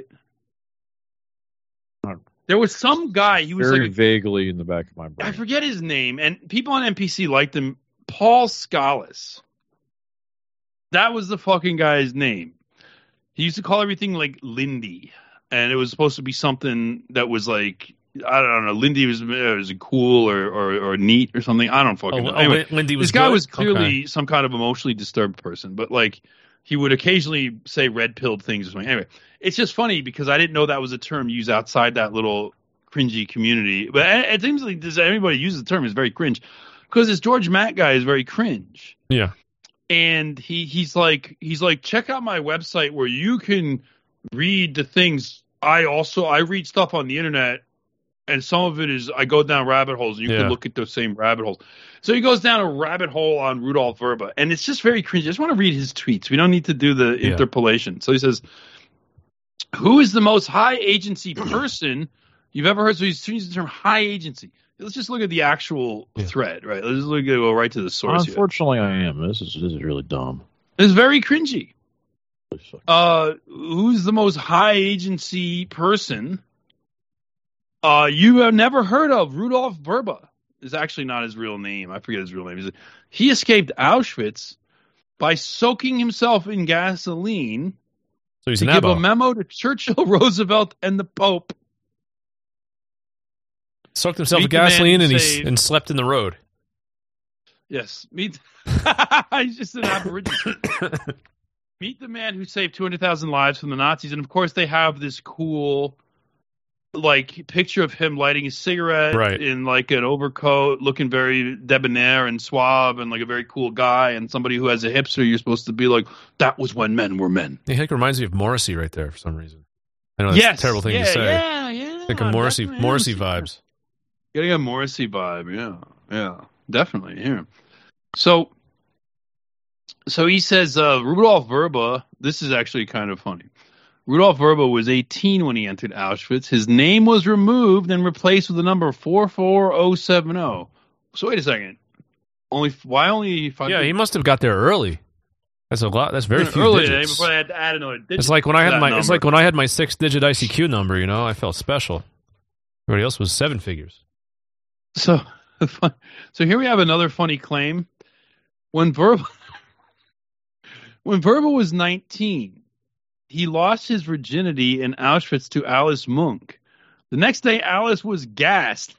S6: There was some guy. He was
S7: Very
S6: like,
S7: vaguely in the back of my brain.
S6: I forget his name, and people on N P C liked him. Paul Scalise. That was the fucking guy's name. He used to call everything like Lindy, and it was supposed to be something that was like I don't know. Lindy was was cool or, or or neat or something. I don't fucking
S4: Oh,
S6: know.
S4: oh,
S6: Anyway,
S4: Lindy was
S6: this guy
S4: good?
S6: was clearly
S4: Okay.
S6: some kind of emotionally disturbed person, but like he would occasionally say red pilled things or something. Anyway, it's just funny because I didn't know that was a term used outside that little cringy community. But it, it seems like does everybody uses the term is very cringe because this George Mack guy is very cringe.
S4: Yeah.
S6: And he he's like he's like check out my website where you can read the things I also I read stuff on the internet. And some of it is I go down rabbit holes, and you
S4: Yeah.
S6: can look at those same rabbit holes. So he goes down a rabbit hole on Rudolf Verba, and it's just very cringy. I just want to read his tweets. We don't need to do the
S4: Yeah.
S6: interpolation. So he says, "Who is the most high agency person you've ever heard?" So he's using the term high agency. Let's just look at the actual
S4: Yeah.
S6: thread, right? Let's just look at go right to the source. Here.
S7: Unfortunately, I am. This is this is really dumb.
S6: It's very cringy.
S7: Really fucking-
S6: Uh, who's the most high agency person uh, you have never heard of? Rudolf Verba is actually not his real name. I forget his real name. He's- He escaped Auschwitz by soaking himself in gasoline
S4: So he's
S6: to
S4: an
S6: give a
S4: abo.
S6: memo to Churchill, Roosevelt, and the Pope.
S4: Soaked himself
S6: Meet
S4: with
S6: the man
S4: gasoline
S6: who
S4: and he
S6: saved-
S4: and slept in the road.
S6: Yes, meet. He's just an aborigine. Meet the man who saved two hundred thousand lives from the Nazis, and of course they have this cool, like, picture of him lighting a cigarette
S4: Right.
S6: in like an overcoat, looking very debonair and suave, and like a very cool guy, and somebody who has a hipster. You're supposed to be like, that was when men were men.
S4: I think it reminds me of Morrissey right there for some reason. I know that's
S6: yes,
S4: a terrible thing
S6: yeah,
S4: to say.
S6: Yeah, yeah.
S4: Like a Morrissey,
S6: definitely.
S4: Morrissey vibes.
S6: Getting a Morrissey vibe, yeah, yeah, definitely. Yeah. So, so he says uh, Rudolf Verba. This is actually kind of funny. Rudolf Verba was eighteen when he entered Auschwitz. His name was removed and replaced with the number four four zero seven zero. So wait a second. Only why only five?
S4: Yeah, he must have got there early. That's a lot. That's very few
S6: early
S4: digits.
S6: before I had to add another digit.
S4: It's like when I
S6: to
S4: had
S6: that
S4: my.
S6: number.
S4: It's like when I had my six-digit I C Q number. You know, I felt special. Everybody else was seven figures.
S6: So, so here we have another funny claim. When Verba, when Verba was nineteen, he lost his virginity in Auschwitz to Alice Munch. The next day, Alice was gassed.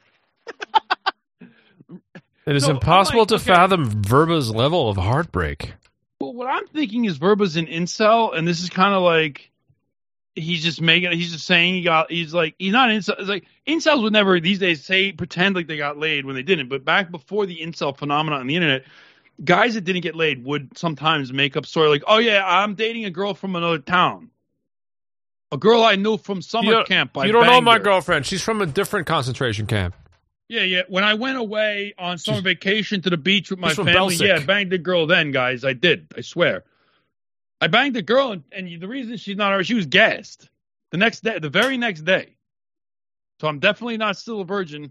S4: It is
S6: No,
S4: impossible
S6: like,
S4: to
S6: okay.
S4: fathom Verba's level of heartbreak.
S6: Well, what I'm thinking is Verba's an incel, and this is kind of like he's just making. He's just saying he got. He's like he's not an incel. It's like incels would never these days say pretend like they got laid when they didn't. But back before the incel phenomenon on the internet, guys that didn't get laid would sometimes make up story like, "Oh yeah, I'm dating a girl from another town, a girl I knew from summer
S4: You don't,
S6: camp. I
S4: you don't know
S6: banged
S4: my
S6: her."
S4: girlfriend. She's from a different concentration camp.
S6: Yeah, yeah. When I went away on summer vacation to the beach with my
S4: She's from
S6: family,
S4: Belsic.
S6: yeah, I banged the girl then, guys. I did. I swear. I banged the girl, and, and the reason she's not alright, she was gassed the next day, the very next day. So I'm definitely not still a virgin.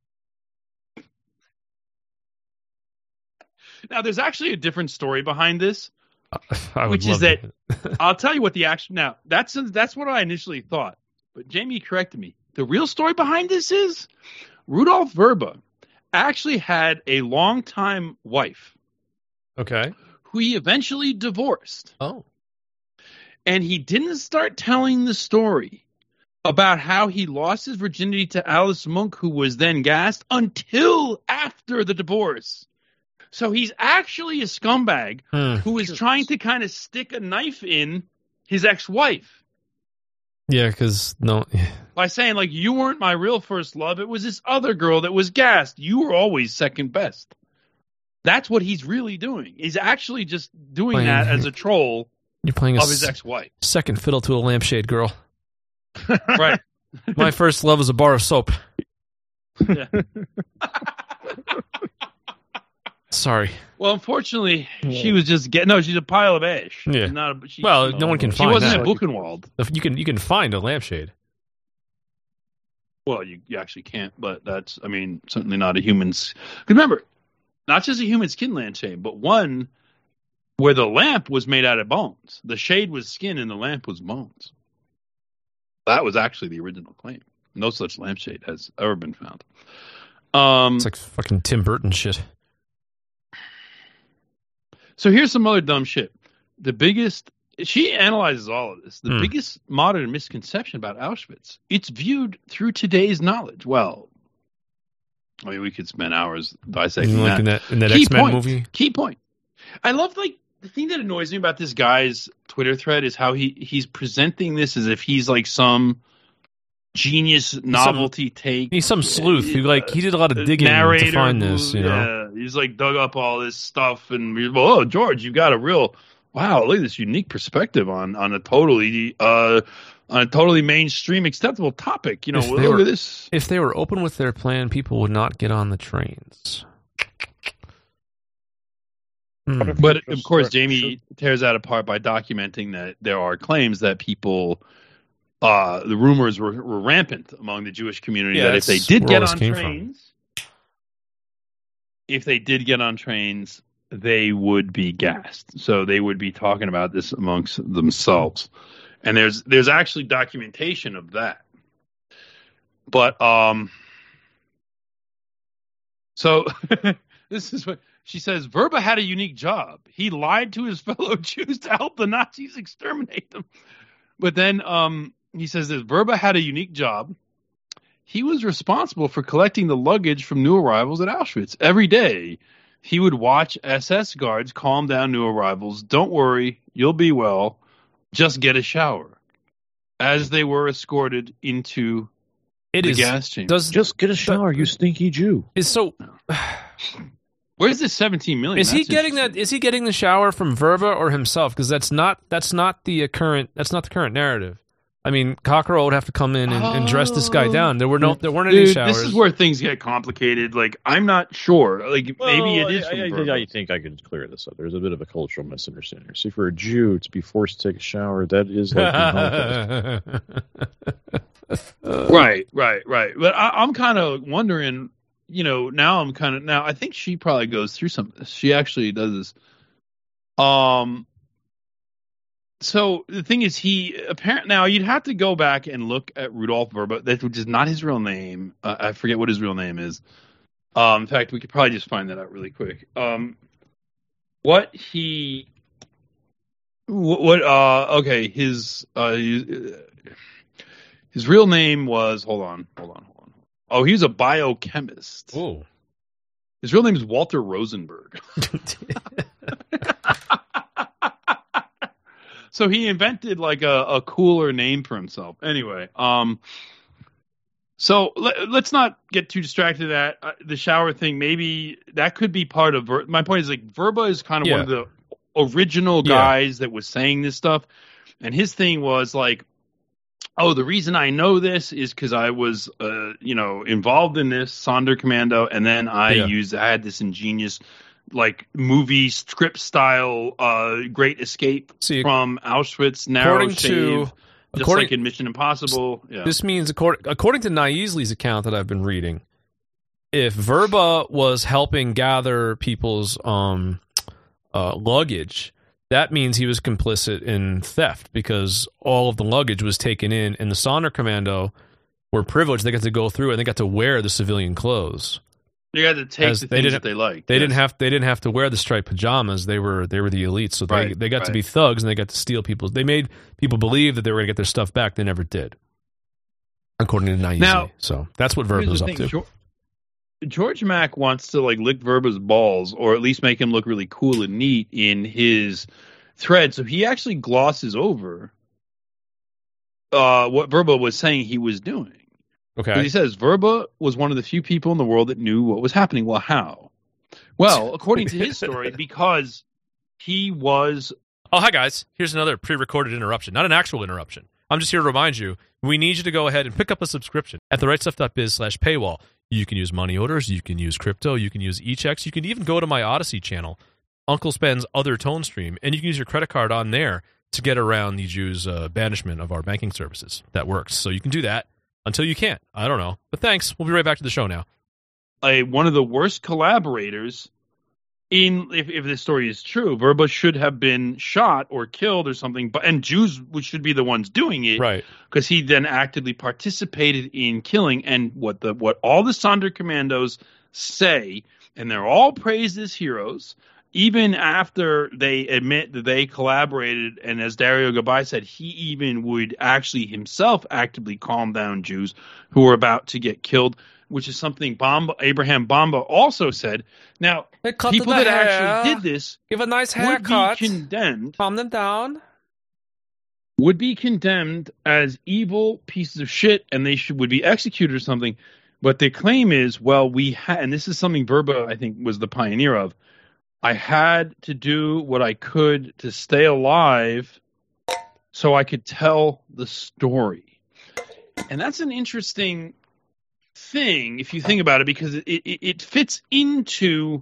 S6: Now, there's actually a different story behind this,
S4: I would
S6: which
S4: love
S6: is that
S4: to-
S6: I'll tell you what the action. Now, that's that's what I initially thought, but Jamie corrected me. The real story behind this is Rudolf Verba actually had a longtime wife
S4: Okay.
S6: who he eventually divorced.
S4: Oh.
S6: And he didn't start telling the story about how he lost his virginity to Alice Munch, who was then gassed, until after the divorce. So he's actually a scumbag
S4: Hmm.
S6: who is trying to kind of stick a knife in his ex-wife
S4: Yeah, because no.
S6: by saying, like, you weren't my real first love. It was this other girl that was gassed. You were always second best. That's what he's really doing. He's actually just doing
S4: Playing-
S6: that as a troll
S4: You're playing a
S6: of his
S4: s-
S6: ex-wife.
S4: second fiddle to a lampshade girl.
S6: Right.
S4: My first love was a bar of soap.
S6: Yeah.
S4: Sorry.
S6: Well, unfortunately, she was just getting. No, she's a pile of ash.
S4: Yeah.
S6: She's not a, she,
S4: Well, no one can
S6: she
S4: find
S6: wasn't
S4: that.
S6: at Buchenwald.
S4: You can you can find a lampshade.
S6: Well, you, you actually can't, but that's, I mean, certainly not a human's. Remember, not just a human skin lampshade, but one where the lamp was made out of bones. The shade was skin and the lamp was bones. That was actually the original claim. No such lampshade has ever been found. Um,
S4: It's like fucking Tim Burton shit.
S6: So here's some other dumb shit. The biggest, she analyzes all of this. The
S4: Hmm.
S6: biggest modern misconception about Auschwitz, it's viewed through today's knowledge. Well, I mean, we could spend hours dissecting
S4: Like
S6: that.
S4: in that in that
S6: Key
S4: X Men
S6: point.
S4: movie.
S6: Key point. I love, like, the thing that annoys me about this guy's Twitter thread is how he, he's presenting this as if he's like some genius novelty take.
S4: He's some sleuth who like he did a lot of digging
S6: narrator
S4: to find
S6: who-
S4: this. You know.
S6: yeah, he's like dug up all this stuff, and we- oh, George, you got a real wow. Look at this unique perspective on on a totally uh on a totally mainstream acceptable topic. You know,
S4: If they
S6: look
S4: were-
S6: at this.
S4: If they were open with their plan, people would not get on the trains. Hmm.
S6: But of
S7: Just
S6: course,
S7: start-
S6: Jamie tears that apart by documenting that there are claims that people. Uh, the rumors were, were rampant among the Jewish community
S4: Yeah,
S6: that if they
S4: that's
S6: did
S4: where
S6: get
S4: all this
S6: on
S4: came from.
S6: trains, if they did get on trains, they would be gassed. So they would be talking about this amongst themselves. And there's there's actually documentation of that. But um so this is what she says. Verba had a unique job. He lied to his fellow Jews to help the Nazis exterminate them. But then um he says this, Verba had a unique job. He was responsible for collecting the luggage from new arrivals at Auschwitz. Every day, he would watch S S guards calm down new arrivals. Don't worry, you'll be well. Just get a shower. As they were escorted into
S4: It
S6: the
S4: is
S6: gas chamber.
S4: does
S7: Just get a shower, you stinky Jew.
S4: is so.
S6: Where's this seventeen million?
S4: Is he
S6: That's
S4: getting that?
S6: interesting.
S4: Is he getting the shower from Verba or himself? Because that's not that's not the uh, current that's not the current narrative. I mean, Cockrell would have to come in and, and dress this guy down. There were no, there weren't any
S6: Dude,
S4: showers.
S6: this is where things get complicated. Like, I'm not sure. Like,
S7: Well,
S6: maybe it is
S7: I,
S6: from
S7: I,
S6: Virgo.
S7: I, I think I can clear this up. There's a bit of a cultural misunderstanding. See, for a Jew to be forced to take a shower, that is like the Holocaust.
S6: Right, right, right. But I, I'm kind of wondering, you know, now I'm kind of, now I think she probably goes through some of this. She actually does this. Um, so the thing is, he apparently, now you'd have to go back and look at Rudolf Verba, that which is not his real name. Uh, I forget what his real name is. Um, in fact, we could probably just find that out really quick. Um, what he, what, what uh, okay, his, uh, his real name was, hold on, hold on, hold on. Oh, he was a biochemist.
S4: Oh.
S6: His real name is Walter Rosenberg. So he invented like a, a cooler name for himself. Anyway, um, so let, let's not get too distracted to that. Uh, the shower thing, maybe that could be part of, Ver- my point is like Verba is kind of
S4: Yeah.
S6: one of the original
S4: Yeah.
S6: guys that was saying this stuff. And his thing was like, oh, the reason I know this is because I was, uh, you know, involved in this Sonderkommando, and then I
S4: Yeah.
S6: used, I had this ingenious, like movie script style, uh, Great Escape
S4: See,
S6: from Auschwitz, narrow
S4: according
S6: shave,
S4: to-
S6: just
S4: according-
S6: like in Mission Impossible. Yeah.
S4: This means, according, according to Naisley's account that I've been reading, if Verba was helping gather people's um, uh, luggage, that means he was complicit in theft because all of the luggage was taken in, and the Sonderkommando were privileged. They got to go through and they got to wear the civilian clothes.
S6: You got to take
S4: As
S6: the
S4: they
S6: things
S4: didn't-
S6: that they like.
S4: They
S6: yes.
S4: didn't have they didn't have to wear the striped pajamas. They were they were the elites, so they
S6: Right,
S4: they got to
S6: right.
S4: be thugs and they got to steal people's. They made people believe that they were going to get their stuff back. They never did, according to Naisley.
S6: Now-
S4: So that's what
S6: Here's
S4: Verba's
S6: the
S4: up
S6: thing,
S4: to.
S6: George, George Mack wants to like lick Verba's balls, or at least make him look really cool and neat in his thread. So he actually glosses over uh, what Verba was saying he was doing. 'Cause
S4: Okay.
S6: he says Verba was one of the few people in the world that knew what was happening. Well, how? Well, according to his story, because he was.
S4: Oh, hi, guys. Here's another pre-recorded interruption, not an actual interruption. I'm just here to remind you, we need you to go ahead and pick up a subscription at therightstuff.biz slash paywall. You can use money orders, you can use crypto, you can use e-checks, you can even go to my Odyssey channel, Uncle Spen's other tone stream, and you can use your credit card on there to get around the Jews' uh, banishment of our banking services. That works. So you can do that until you can't. I don't know. But thanks. We'll be right back to the show now.
S6: A, one of the worst collaborators in if, if this story is true. Verba should have been shot or killed or something, but and Jews should be the ones doing it,
S4: Right.
S6: because he then actively participated in killing. And what the what all the Sonderkommandos say, and they're all praised as heroes, even after they admit that they collaborated. And as Dario Gabay said, he even would actually himself actively calm down Jews who were about to get killed, which is something Bomba, Abraham Bomba also said. Now, people that actually did this
S4: Give a nice
S6: would be condemned,
S4: calm them down.
S6: would be condemned as evil pieces of shit, and they should would be executed or something. But the claim is, well, we had, and this is something Verba, I think, was the pioneer of. I had to do what I could to stay alive so I could tell the story. And that's an interesting thing if you think about it, because it, it, it fits into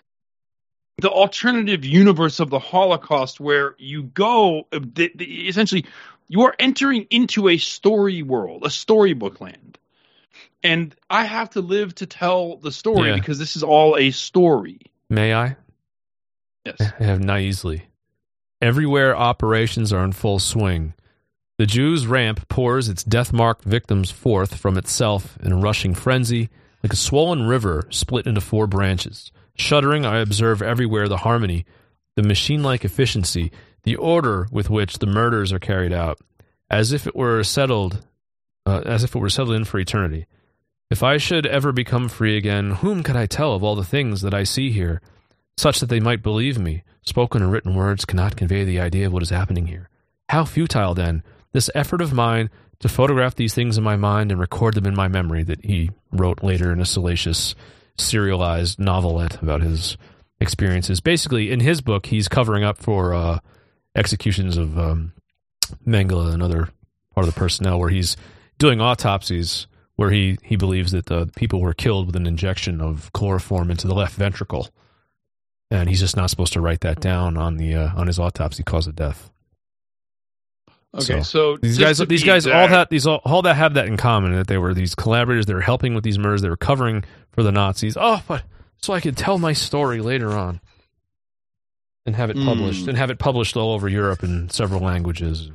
S6: the alternative universe of the Holocaust, where you go, the, the, essentially, you are entering into a story world, a storybook land. And I have to live to tell the story,
S4: Yeah.
S6: because this is all a story.
S4: May I?
S6: Yes.
S4: I have Naisley. Everywhere operations are in full swing. The Jews' ramp pours its death-marked victims forth from itself in a rushing frenzy, like a swollen river split into four branches. Shuddering, I observe everywhere the harmony, the machine-like efficiency, the order with which the murders are carried out, as if it were settled, uh, as if it were settled in for eternity. If I should ever become free again, whom could I tell of all the things that I see here, such that they might believe me? Spoken or written words cannot convey the idea of what is happening here. How futile, then, this effort of mine to photograph these things in my mind and record them in my memory, that he wrote later in a salacious, serialized novelette about his experiences. Basically, in his book, he's covering up for uh, executions of um, Mengele and other part of the personnel, where he's doing autopsies where he, he believes that the people were killed with an injection of chloroform into the left ventricle. And he's just not supposed to write that down on the uh, on his autopsy cause of death.
S6: Okay, so, so
S4: these
S6: just
S4: guys,
S6: to
S4: these
S6: be
S4: guys all
S6: exact-
S4: that these all, all that have that in common, that they were these collaborators. They were helping with these murders. They were covering for the Nazis. Oh, but so I could tell my story later on and have it published
S6: Mm.
S4: and have it published all over Europe in several languages.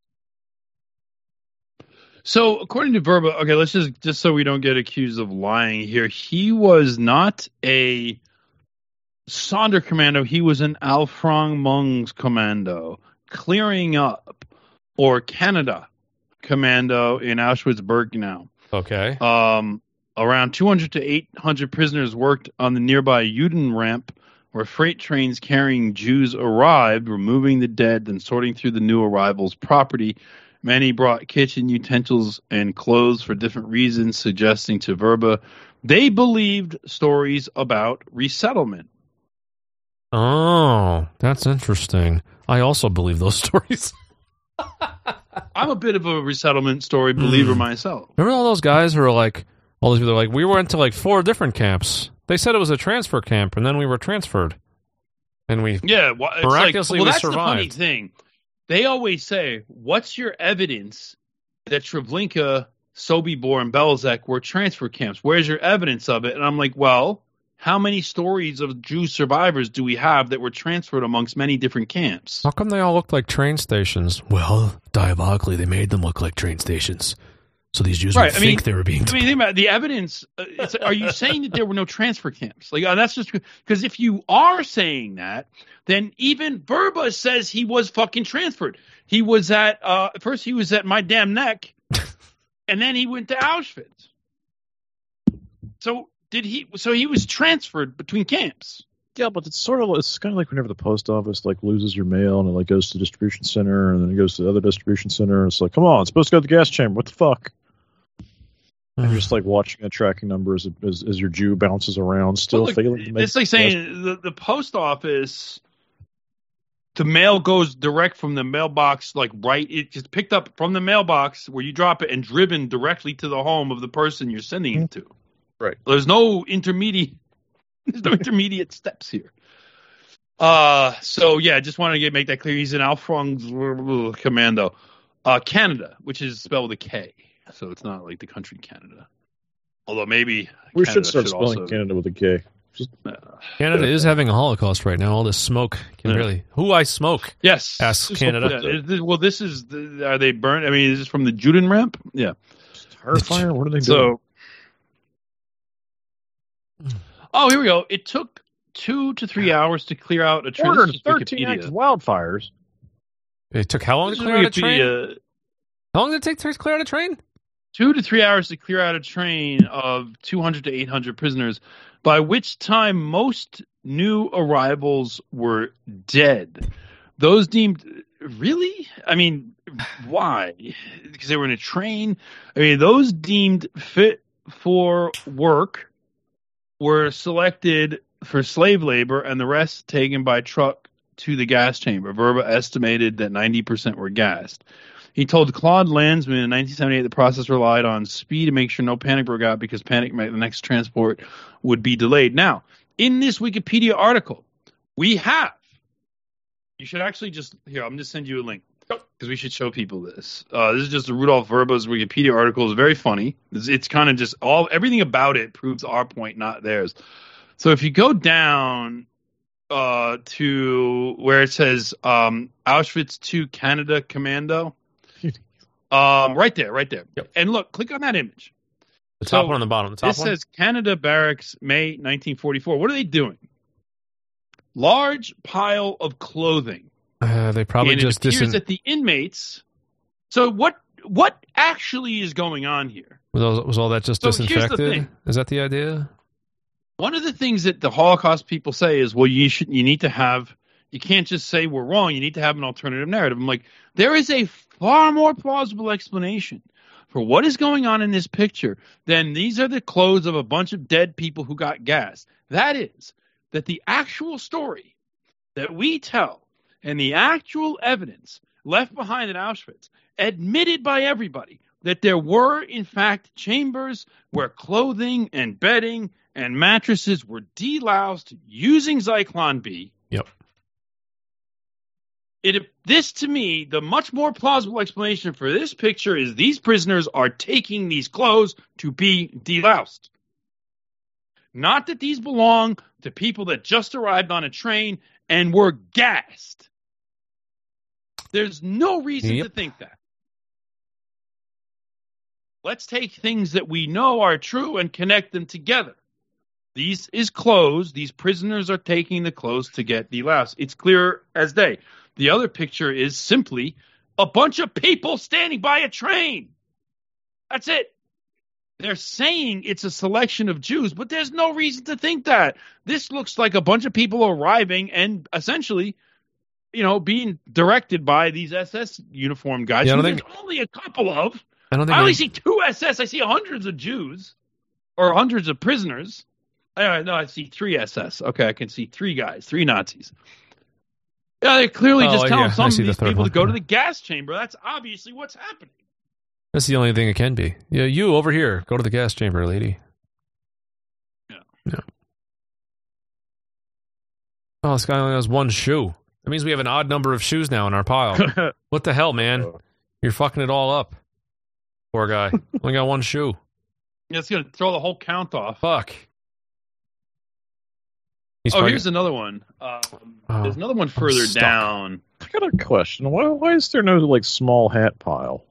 S6: So, according to Verba, okay, let's just just so we don't get accused of lying here, he was not a Sonder commando. He was an Alfrangmungs commando, clearing up, or Canada commando in Auschwitz-Birkenau.
S4: Okay.
S6: Um, around two hundred to eight hundred prisoners worked on the nearby Juden ramp, where freight trains carrying Jews arrived, removing the dead, then sorting through the new arrivals' property. Many brought kitchen utensils and clothes for different reasons, suggesting to Verba they believed stories about resettlement.
S4: Oh, that's interesting. I also believe those stories.
S6: I'm a bit of a resettlement story believer
S4: Mm.
S6: myself.
S4: Remember all those guys who were like, all these people are like, we went to like four different camps. They said it was a transfer camp, and then we were transferred. And we
S6: Yeah, well, it's
S4: Miraculously,
S6: like,
S4: we
S6: well, that's the funny
S4: survived.
S6: thing. They always say, "What's your evidence that Treblinka, Sobibor, and Belzec were transfer camps? Where's your evidence of it?" And I'm like, "Well, how many stories of Jew survivors do we have that were transferred amongst many different camps?"
S4: How come they all looked like train stations? Well, diabolically, they made them look like train stations. So these Jews
S6: Right,
S4: would
S6: I mean-
S4: think they were being...
S6: I mean, think about it, the evidence. Uh, it's, are you saying that there were no transfer camps? Like, uh, that's just because if you are saying that, then even Verba says he was fucking transferred. He was at uh, first he was at my damn neck, and then he went to Auschwitz. So did he? So he was transferred between camps.
S7: Yeah, but it's sort of it's kind of like whenever the post office like loses your mail and it like goes to the distribution center and then it goes to the other distribution center. And it's like, come on, it's supposed to go to the gas chamber. What the fuck? And you're just like watching a tracking number as, as, as your Jew bounces around, still
S6: Well, look,
S7: failing to make.
S6: it's like saying the, the post office, the mail goes direct from the mailbox, like right. It just picked up from the mailbox where you drop it and driven directly to the home of the person you're sending it to.
S7: Right.
S6: There's no intermediate. There's no intermediate steps here. Uh so yeah, just wanted to get, make that clear. He's an Alfrang's commando, uh, Canada, which is spelled with a K, so it's not like the country Canada. Although maybe
S7: we
S6: Canada
S7: should start
S6: should
S7: spelling
S6: also,
S7: Canada with a K. Just,
S6: uh,
S4: Canada is having a Holocaust right now. All this smoke can
S6: Yeah.
S4: really... Who I smoke?
S6: Yes.
S4: Ask
S6: Just
S4: Canada.
S6: look at that. Well, this is the, are they burnt? I mean, is this from the Juden ramp? Yeah.
S7: Starfire? What are they doing?
S6: So, oh, here we go. It took two to three hours to clear out a train.
S7: Ordered
S6: This is
S7: thirteen
S6: Wikipedia.
S7: active wildfires.
S4: It took how long
S6: This
S4: to
S6: is
S4: clear out a train?
S6: Wikipedia.
S4: How long did it take to clear out a train?
S6: Two to three hours to clear out a train of two hundred to eight hundred prisoners, by which time most new arrivals were dead. Those deemed, really? I mean, why? Because they were in a train? I mean, those deemed fit for work were selected for slave labor and the rest taken by truck to the gas chamber. Verba estimated that ninety percent were gassed. He told Claude Landsman in nineteen seventy-eight the process relied on speed to make sure no panic broke out because panic meant the next transport would be delayed. Now, in this Wikipedia article, we have, you should actually just, here, I'm going to send you a link because we should show people this. Uh, this is just a Rudolf Verba's Wikipedia article. It's very funny. It's, it's kind of just all, everything about it proves our point, not theirs. So if you go down uh, to where it says um, Auschwitz two Canada Commando, um, right there, right there.
S4: Yep.
S6: And look, click on that image.
S4: The
S6: So,
S4: top one on the bottom. The top
S6: This
S4: one?
S6: says Canada Barracks, May nineteen forty-four. What are they doing? Large pile of clothing.
S4: Uh, they probably
S6: and
S4: just
S6: it appears
S4: disin-
S6: that the inmates. So what? What actually is going on here?
S4: was, all, was all that just
S6: So here's the
S4: disinfected?
S6: thing.
S4: Is that the idea?
S6: One of the things that the Holocaust people say is, well, you should, you need to have, you can't just say we're wrong. You need to have an alternative narrative. I'm like, there is a far more plausible explanation for what is going on in this picture than these are the clothes of a bunch of dead people who got gassed. That is, that the actual story that we tell and the actual evidence left behind at Auschwitz, admitted by everybody that there were, in fact, chambers where clothing and bedding and mattresses were deloused using Zyklon B.
S4: Yep.
S6: It, this, to me, the much more plausible explanation for this picture is these prisoners are taking these clothes to be deloused. Not that these belong to people that just arrived on a train and were gassed. There's no reason
S4: Yep.
S6: to think that. Let's take things that we know are true and connect them together. These is clothes. These prisoners are taking the clothes to get deloused. It's clear as day. The other picture is simply a bunch of people standing by a train. That's it. They're saying it's a selection of Jews, but there's no reason to think that. This looks like a bunch of people arriving and essentially, you know, being directed by these S S uniformed guys.
S4: Yeah, I
S6: who
S4: don't
S6: there's
S4: think-
S6: only a couple of.
S4: I don't think
S6: I only
S4: any-
S6: see two S S. I see hundreds of Jews or hundreds of prisoners. Uh, no, I see three S S. Okay, I can see three guys, three Nazis. Yeah, they're clearly
S4: Oh,
S6: just telling
S4: yeah, I
S6: some of
S4: see the
S6: these
S4: third
S6: people
S4: one.
S6: to go to the gas chamber. That's obviously what's happening.
S4: That's the only thing it can be. Yeah, you over here. Go to the gas chamber, lady.
S6: Yeah.
S4: No. Oh, this guy only has one shoe. That means we have an odd number of shoes now in our pile. What the hell, man? You're fucking it all up. Poor guy. Only got one shoe.
S6: Yeah, it's going to throw the whole count off.
S4: Fuck. He's
S6: Oh,
S4: probably-
S6: here's another one. Um,
S4: Oh,
S6: there's another one further
S4: stuck.
S6: down.
S7: I got a question. Why, why is there no like small hat pile?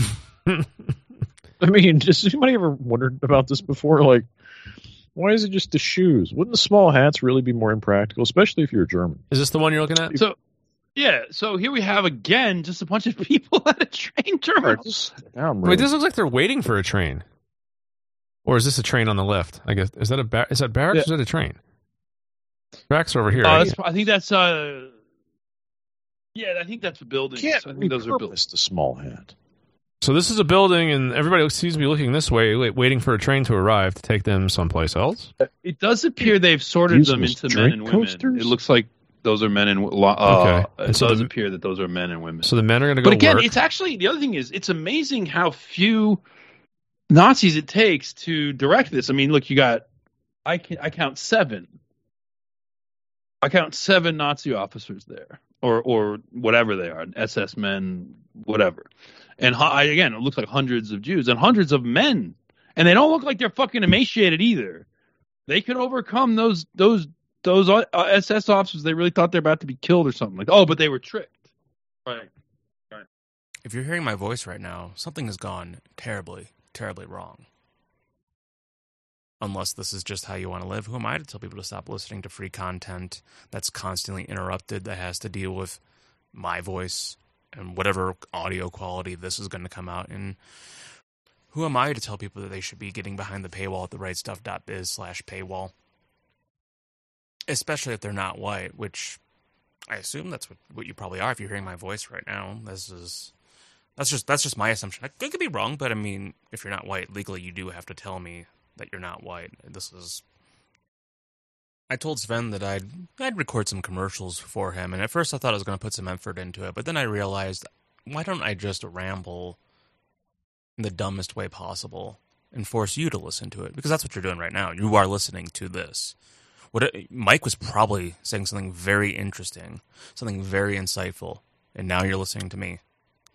S7: I mean, does anybody ever wondered about this before? Like, why is it just the shoes? Wouldn't the small hats really be more impractical, especially if you're German?
S4: Is this the one you're looking at?
S6: So, yeah, so here we have again just a bunch of people at a train terminal.
S7: Right, just sit down,
S4: Wait, this looks like they're waiting for a train. Or is this a train on the left? I guess is that a bar- is that barracks
S7: Yeah.
S4: or is that a train? Barracks are over here.
S6: Uh,
S4: right?
S6: that's, I think that's uh, yeah, I think that's a building.
S7: can't
S6: I think those are buildings.
S7: repurpose the small hat.
S4: So this is a building, and everybody seems to be looking this way, wait, waiting for a train to arrive to take them someplace else.
S6: It does appear they've sorted
S7: Use
S6: them
S7: them as
S6: into men
S7: drink
S6: and women.
S7: coasters?
S6: It looks like those are men and wo- uh,
S4: Okay.
S6: It
S4: And so
S6: does
S4: the-
S6: appear that those are men and women.
S4: So the men are going to go
S6: But again,
S4: work.
S6: it's actually the other thing is it's amazing how few Nazis it takes to direct this. I mean, look, you got I can I count seven. I count seven Nazi officers there, or or whatever they are, S S men, whatever. And hu- I, again, it looks like hundreds of Jews and hundreds of men, and they don't look like they're fucking emaciated either. They could overcome those those those uh, S S officers. They really thought they're about to be killed or something like. Oh, but they were tricked. Right.
S9: If you're hearing my voice right now, something has gone terribly, terribly wrong. Unless this is just how you want to live, who am I to tell people to stop listening to free content that's constantly interrupted, that has to deal with my voice and whatever audio quality this is going to come out in? Who am I to tell people that they should be getting behind the paywall at the right stuff dot biz slash paywall? Especially if they're not white, which I assume that's what, what you probably are if you're hearing my voice right now. This is that's just that's just my assumption. I could be wrong, but I mean, if you're not white, legally you do have to tell me that you're not white. This is. I told Sven that I'd I'd record some commercials for him, and at first I thought I was going to put some effort into it, but then I realized, why don't I just ramble in the dumbest way possible and force you to listen to it? Because that's what you're doing right now. You are listening to this. What it, Mike was probably saying something very interesting, something very insightful, and now you're listening to me.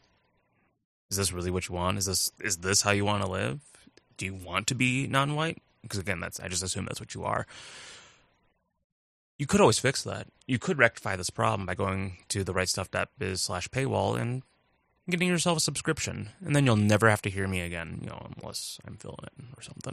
S9: Is this really what you want? Is this is this how you want to live? Do you want to be non-white? Because again, that's I just assume that's what you are. You could always fix that. You could rectify this problem by going to the right stuff dot biz slash paywall and getting yourself a subscription, and then you'll never have to hear me again, you know, unless I'm filling it or something.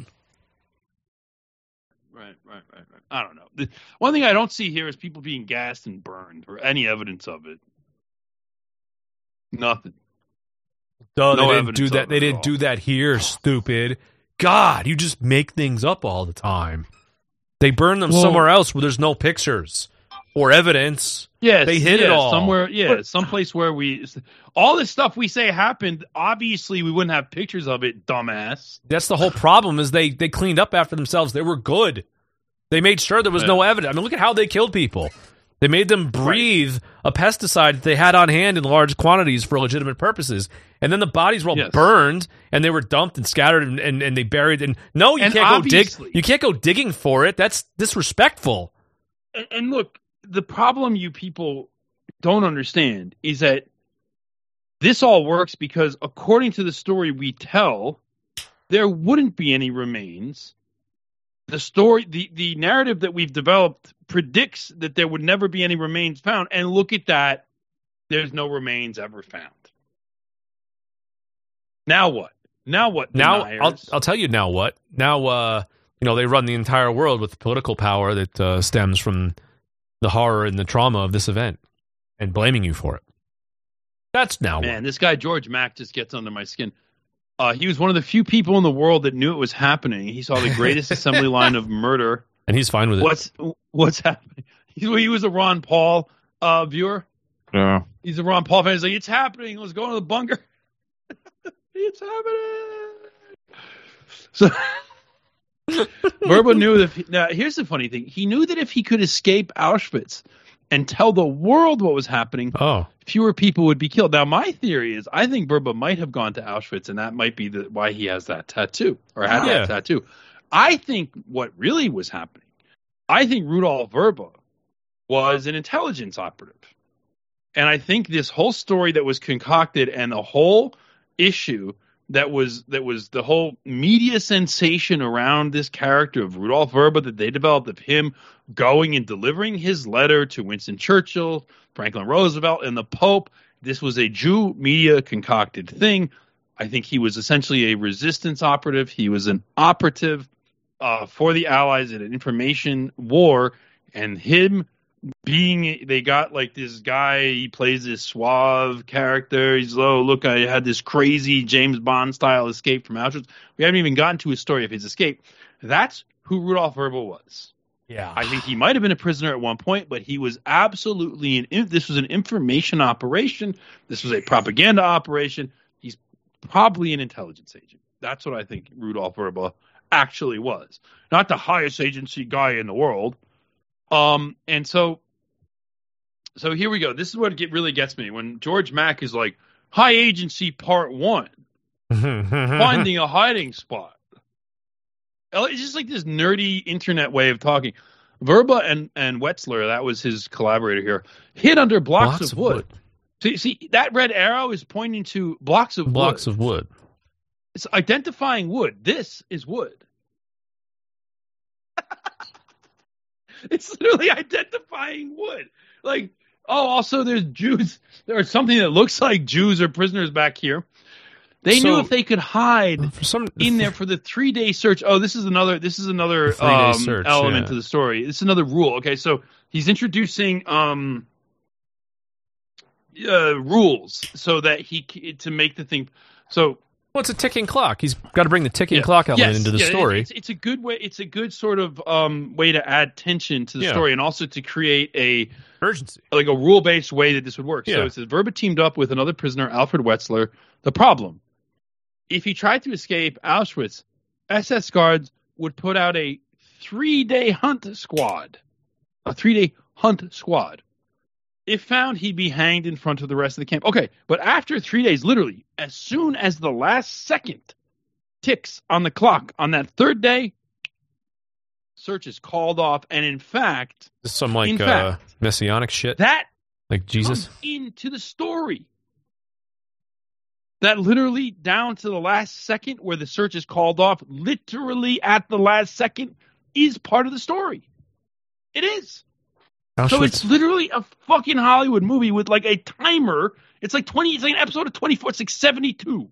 S6: Right, right, right, right. I don't know. The one thing I don't see here is people being gassed and burned or any evidence of it. Nothing.
S4: Duh,
S6: no
S4: they didn't
S6: evidence
S4: do
S6: of
S4: that.
S6: it
S4: They
S6: at
S4: didn't
S6: all.
S4: do that here, stupid. God, you just make things up all the time. They burn them
S6: Well-
S4: somewhere else where there's no pictures or evidence.
S6: Yes,
S4: They hid it
S6: yeah,
S4: all.
S6: somewhere. Yeah, someplace where we all this stuff we say happened. Obviously, we wouldn't have pictures of it, dumbass.
S4: That's the whole problem. Is they they cleaned up after themselves. They were good. They made sure there was
S6: Yeah.
S4: no evidence. I mean, look at how they killed people. They made them breathe right. a pesticide that they had on hand in large quantities for legitimate purposes. And then the bodies were all yes. burned, and they were dumped and scattered, and, and, and they buried. And no, you
S6: and
S4: can't go dig. You can't go digging for it. That's disrespectful.
S6: And, and look, the problem you people don't understand is that this all works because, according to the story we tell, there wouldn't be any remains. The story, the, the narrative that we've developed predicts that there would never be any remains found. And look at that. There's no remains ever found. Now what? Now what?
S4: Now,
S6: deniers?
S4: I'll, I'll tell you now what. Now, uh, you know, they run the entire world with political power that uh, stems from the horror and the trauma of this event and blaming you for it. That's now
S6: Man,
S4: what.
S6: This guy, George Mack, just gets under my skin. Uh, he was one of the few people in the world that knew it was happening. He saw the greatest assembly line of murder.
S4: And he's fine with it.
S6: What's what's happening? He, he was a Ron Paul uh, viewer.
S7: Yeah.
S6: He's a Ron Paul fan. He's like, it's happening. Let's go to the bunker. It's happening. So Verba knew that. He, now, here's the funny thing. He knew that if he could escape Auschwitz and tell the world what was happening,
S4: oh.
S6: fewer people would be killed. Now, my theory is I think Verba might have gone to Auschwitz, and that might be the, why he has that tattoo, or had
S4: yeah.
S6: that tattoo. I think what really was happening, I think Rudolf Verba was an intelligence operative. And I think this whole story that was concocted and the whole issue that was that was the whole media sensation around this character of Rudolf Verba that they developed, of him going and delivering his letter to Winston Churchill, Franklin Roosevelt, and the Pope. This was a Jew media concocted thing. I think he was essentially a resistance operative. He was an operative uh, for the Allies in an information war, and him being, they got like this guy, he plays this suave character. He's, oh, look, I had this crazy James Bond style escape from Auschwitz. We haven't even gotten to a story of his escape. That's who Rudolf Verba was.
S4: Yeah.
S6: I think he might have been a prisoner at one point, but he was absolutely an, this was an information operation. This was a propaganda operation. He's probably an intelligence agent. That's what I think Rudolf Verba actually was. Not the highest agency guy in the world. Um, and so, so here we go. This is what get, really gets me when George Mack is like, high agency part one, finding a hiding spot. It's just like this nerdy internet way of talking. Verba and, and Wetzler, that was his collaborator here, hid under blocks, blocks of, of wood. wood. See, see, that red arrow is pointing to blocks of
S4: blocks
S6: wood.
S4: of wood.
S6: It's identifying wood. This is wood. It's literally identifying wood. Like, oh, also there's Jews. There's something that looks like Jews or prisoners back here. They so, knew if they could hide for some, in there for the three-day search. Oh, this is another. This is another um, search, element yeah. to the story. This is another rule. Okay, so he's introducing um, uh, rules so that he to make the thing. So.
S4: Well, it's a ticking clock. He's got to bring the ticking
S6: yeah.
S4: clock element
S6: yes.
S4: into the
S6: yeah,
S4: story.
S6: It's, it's a good way. It's a good sort of um, way to add tension to the yeah. story, and also to create a
S4: urgency,
S6: like a rule-based way that this would work.
S4: Yeah.
S6: So it says Verba teamed up with another prisoner, Alfred Wetzler. The problem: if he tried to escape Auschwitz, S S guards would put out a three-day hunt squad. A three-day hunt squad. If found, he'd be hanged in front of the rest of the camp. Okay, but after three days, literally, as soon as the last second ticks on the clock on that third day, search is called off. And in fact,
S4: this is some like uh, fact, messianic shit.
S6: That
S4: like Jesus
S6: comes into the story. That literally down to the last second where the search is called off, literally at the last second, is part of the story. It is. Auschwitz. So it's literally a fucking Hollywood movie with like a timer. It's like twenty. It's like an episode of twenty-four. It's like seventy-two.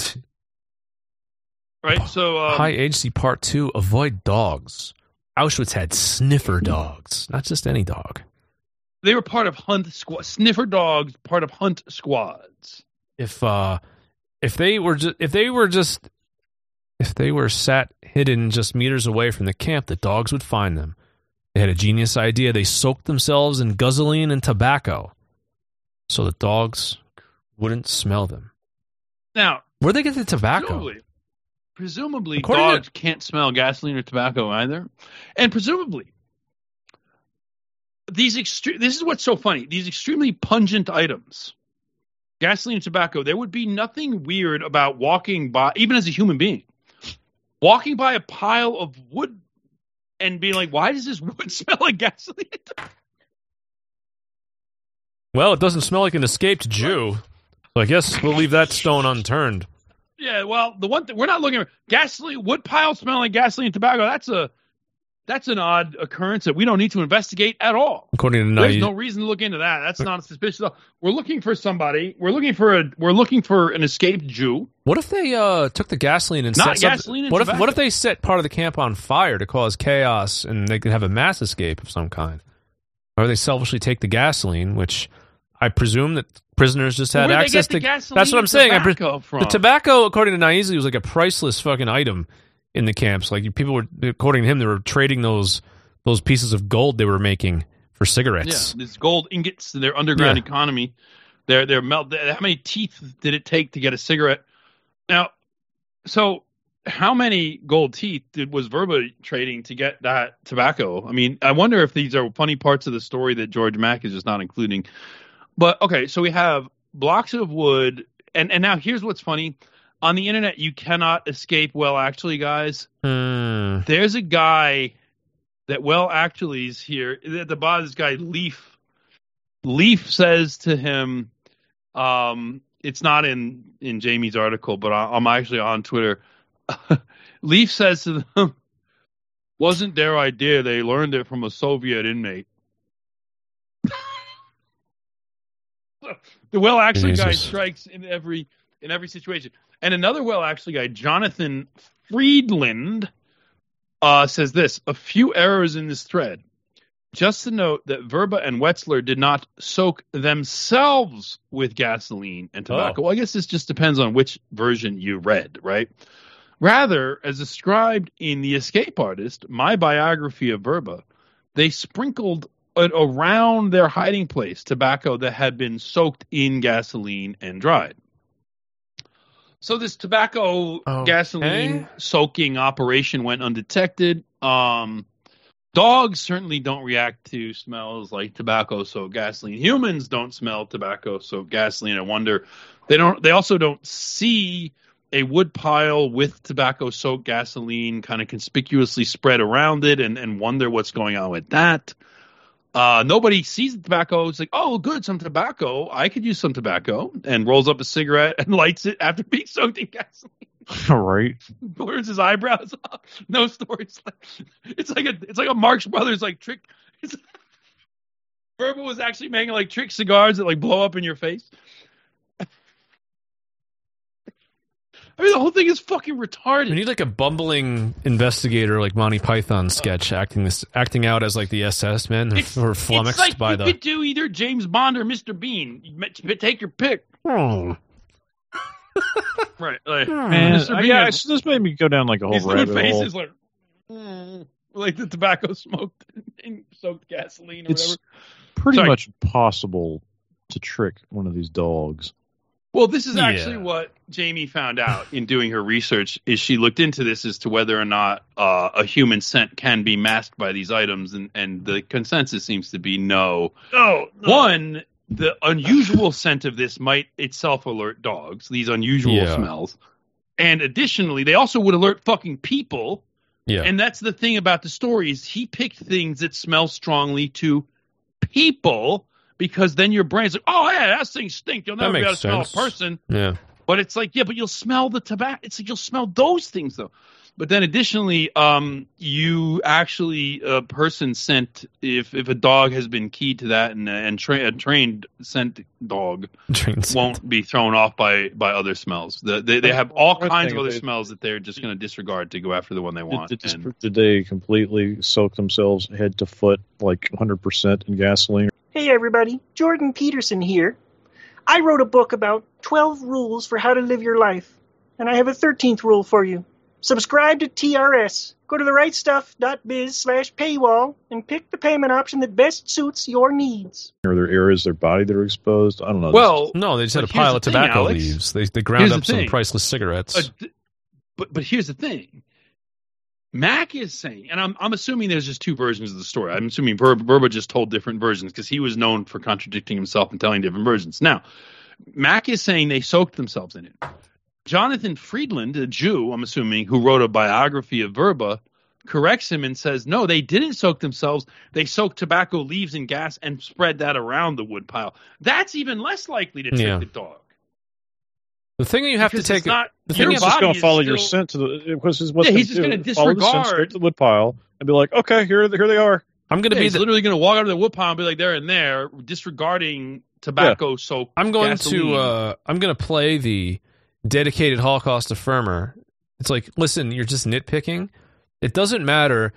S6: Right. So um,
S4: high agency part two. Avoid dogs. Auschwitz had sniffer dogs, not just any dog.
S6: They were part of hunt squad. Sniffer dogs, part of hunt squads.
S4: If uh, if they were just if they were just if they were sat hidden just meters away from the camp, the dogs would find them. They had a genius idea. They soaked themselves in gasoline and tobacco so the dogs wouldn't smell them.
S6: Now,
S4: where'd they get the tobacco?
S6: Presumably, presumably dogs
S4: to...
S6: can't smell gasoline or tobacco either. And presumably, these extre- this is what's so funny. These extremely pungent items, gasoline and tobacco, there would be nothing weird about walking by, even as a human being, walking by a pile of wood and being like, why does this wood smell like gasoline?
S4: Well, it doesn't smell like an escaped Jew. So I guess we'll leave that stone unturned.
S6: Yeah, well, the one thing we're not looking at gasoline, wood pile smelling like gasoline and tobacco. That's a that's an odd occurrence that we don't need to investigate at all.
S4: According to
S6: There's
S4: Naive.
S6: no reason to look into that. That's not suspicious. We're looking for somebody. We're looking for a. We're looking for an escaped Jew.
S4: What if they uh, took the gasoline and
S6: Not
S4: set some-
S6: gasoline and
S4: what if
S6: tobacco.
S4: what if they set part of the camp on fire to cause chaos and they could have a mass escape of some kind? Or they selfishly take the gasoline, which I presume that prisoners just had
S6: Where'd they
S4: access
S6: get the
S4: to.
S6: gasoline
S4: That's what I'm
S6: and
S4: saying. I pre-
S6: tobacco from?
S4: the tobacco, according to Naizi, was like a priceless fucking item in the camps. Like people were, according to him, they were trading those those pieces of gold they were making for cigarettes.
S6: Yeah, these gold ingots, their underground
S4: Yeah.
S6: economy. They're they're melt. How many teeth did it take to get a cigarette? Now, so how many gold teeth did was Verba trading to get that tobacco? I mean, I wonder if these are funny parts of the story that George Mack is just not including. But okay, so we have blocks of wood, and and now here's what's funny: on the internet, you cannot escape. Well, actually, guys,
S4: Hmm.
S6: there's a guy that well actually's here at the bottom. This guy Leaf. Leaf says to him, um, it's not in in Jamie's article, but I, I'm actually on Twitter. Leaf says to them, "Wasn't their idea? They learned it from a Soviet inmate." The well actually guy
S4: Jesus.
S6: strikes in every in every situation. And another well actually guy, Jonathan Friedland, uh, says this: a few errors in this thread. Just to note that Verba and Wetzler did not soak themselves with gasoline and tobacco.
S4: Oh.
S6: Well, I guess this just depends on which version you read, right? Rather, as described in The Escape Artist, my biography of Verba, they sprinkled it around their hiding place tobacco that had been soaked in gasoline and dried. So this tobacco
S4: Okay.
S6: gasoline soaking operation went undetected. Um, dogs certainly don't react to smells like tobacco soaked gasoline. Humans don't smell tobacco soaked gasoline. I wonder they don't. They also don't see a wood pile with tobacco soaked gasoline kind of conspicuously spread around it, and, and wonder what's going on with that. Uh, nobody sees the tobacco. It's like, oh, good, some tobacco. I could use some tobacco, and rolls up a cigarette and lights it after being soaked in gasoline.
S7: All right.
S6: Blurs his eyebrows off. No stories. It's like a it's like a Marx Brothers like trick. It's, Verba was actually making like trick cigars that like blow up in your face. I mean, the whole thing is fucking retarded.
S4: We need like a bumbling investigator, like Monty Python sketch, acting this, acting out as like the S S man,
S6: It's,
S4: or
S6: it's
S4: flummoxed
S6: like
S4: by
S6: you
S4: the.
S6: could do either James Bond or Mister Bean. You ma- Take your pick.
S4: Hmm.
S6: Right. Like,
S7: Man,
S6: Mister
S7: uh,
S6: Bean
S7: yeah,
S6: has-
S7: it's- this made me go down like a whole
S6: his little
S7: rabbit
S6: face
S7: hole.
S6: is like, mm, like the tobacco smoked and soaked gasoline or
S7: It's
S6: whatever.
S7: pretty
S6: Sorry.
S7: much impossible to trick one of these dogs.
S6: Well, this is
S4: Yeah.
S6: actually what Jamie found out in doing her research. Is she looked into this as to whether or not uh, a human scent can be masked by these items, and, and the consensus seems to be no.
S7: Oh,
S6: One, the unusual scent of this might itself alert dogs, these unusual
S4: Yeah.
S6: smells. And additionally, they also would alert fucking people.
S4: Yeah.
S6: And that's the thing about the story is he picked things that smell strongly to people, because then your brain's like, oh, yeah, that thing stinks. You'll
S4: That
S6: never be able to
S4: makes
S6: smell a
S4: sense.
S6: person.
S4: Yeah.
S6: But it's like, yeah, but you'll smell the tobacco. It's like you'll smell those things, though. But then additionally, um, you actually, a person scent, if if a dog has been keyed to that, and, and tra- a trained scent dog
S4: Trains.
S6: won't be thrown off by, by other smells. The, they, they have all
S7: One
S6: kinds
S7: thing
S6: of other
S7: they-
S6: smells that they're just going to disregard to go after the one they want.
S7: Did, did,
S6: And-
S7: did they completely soak themselves head to foot, like one hundred percent in gasoline?
S10: Hey everybody, Jordan Peterson here. I wrote a book about twelve rules for how to live your life, and I have a thirteenth rule for you. Subscribe to T R S. Go to the right stuff dot biz slash paywall and pick the payment option that best suits your needs.
S7: Are there areas of their body that are exposed? I don't know.
S6: well,
S4: No, they just had a
S6: But here's
S4: pile
S6: the
S4: of
S6: thing,
S4: tobacco
S6: Alex.
S4: leaves. They they ground
S6: Here's the
S4: up some
S6: thing.
S4: priceless cigarettes.
S6: Uh, d- but but here's the thing. Mac is saying, and I'm I'm assuming there's just two versions of the story. I'm assuming Ver- Verba just told different versions because he was known for contradicting himself and telling different versions. Now, Mac is saying they soaked themselves in it. Jonathan Friedland, a Jew, I'm assuming, who wrote a biography of Verba, corrects him and says, no, they didn't soak themselves. They soaked tobacco leaves and gas and spread that around the wood pile. That's even less likely to trick
S4: Yeah.
S6: the dog.
S4: The thing that you have
S6: Because
S4: to
S6: it's
S4: take.
S6: not-
S4: the
S6: your
S4: thing
S7: He's
S4: you have
S7: just
S6: body
S7: going to
S6: is
S7: follow your
S6: still-
S7: scent to the. Because he's what's
S6: Yeah,
S7: gonna
S6: he's just
S7: do,
S6: gonna
S7: follow the scent
S6: disregard-
S7: straight to the wood pile and be like, okay, here, here they are.
S4: I'm going to
S6: Yeah,
S4: be
S6: he's
S4: the.
S6: literally going to walk out of the wood pile and be like there and there, disregarding tobacco soaked.
S4: I'm going
S6: gasoline.
S4: to. Uh, I'm going to play the dedicated Holocaust affirmer. It's like, listen, you're just nitpicking. It doesn't matter.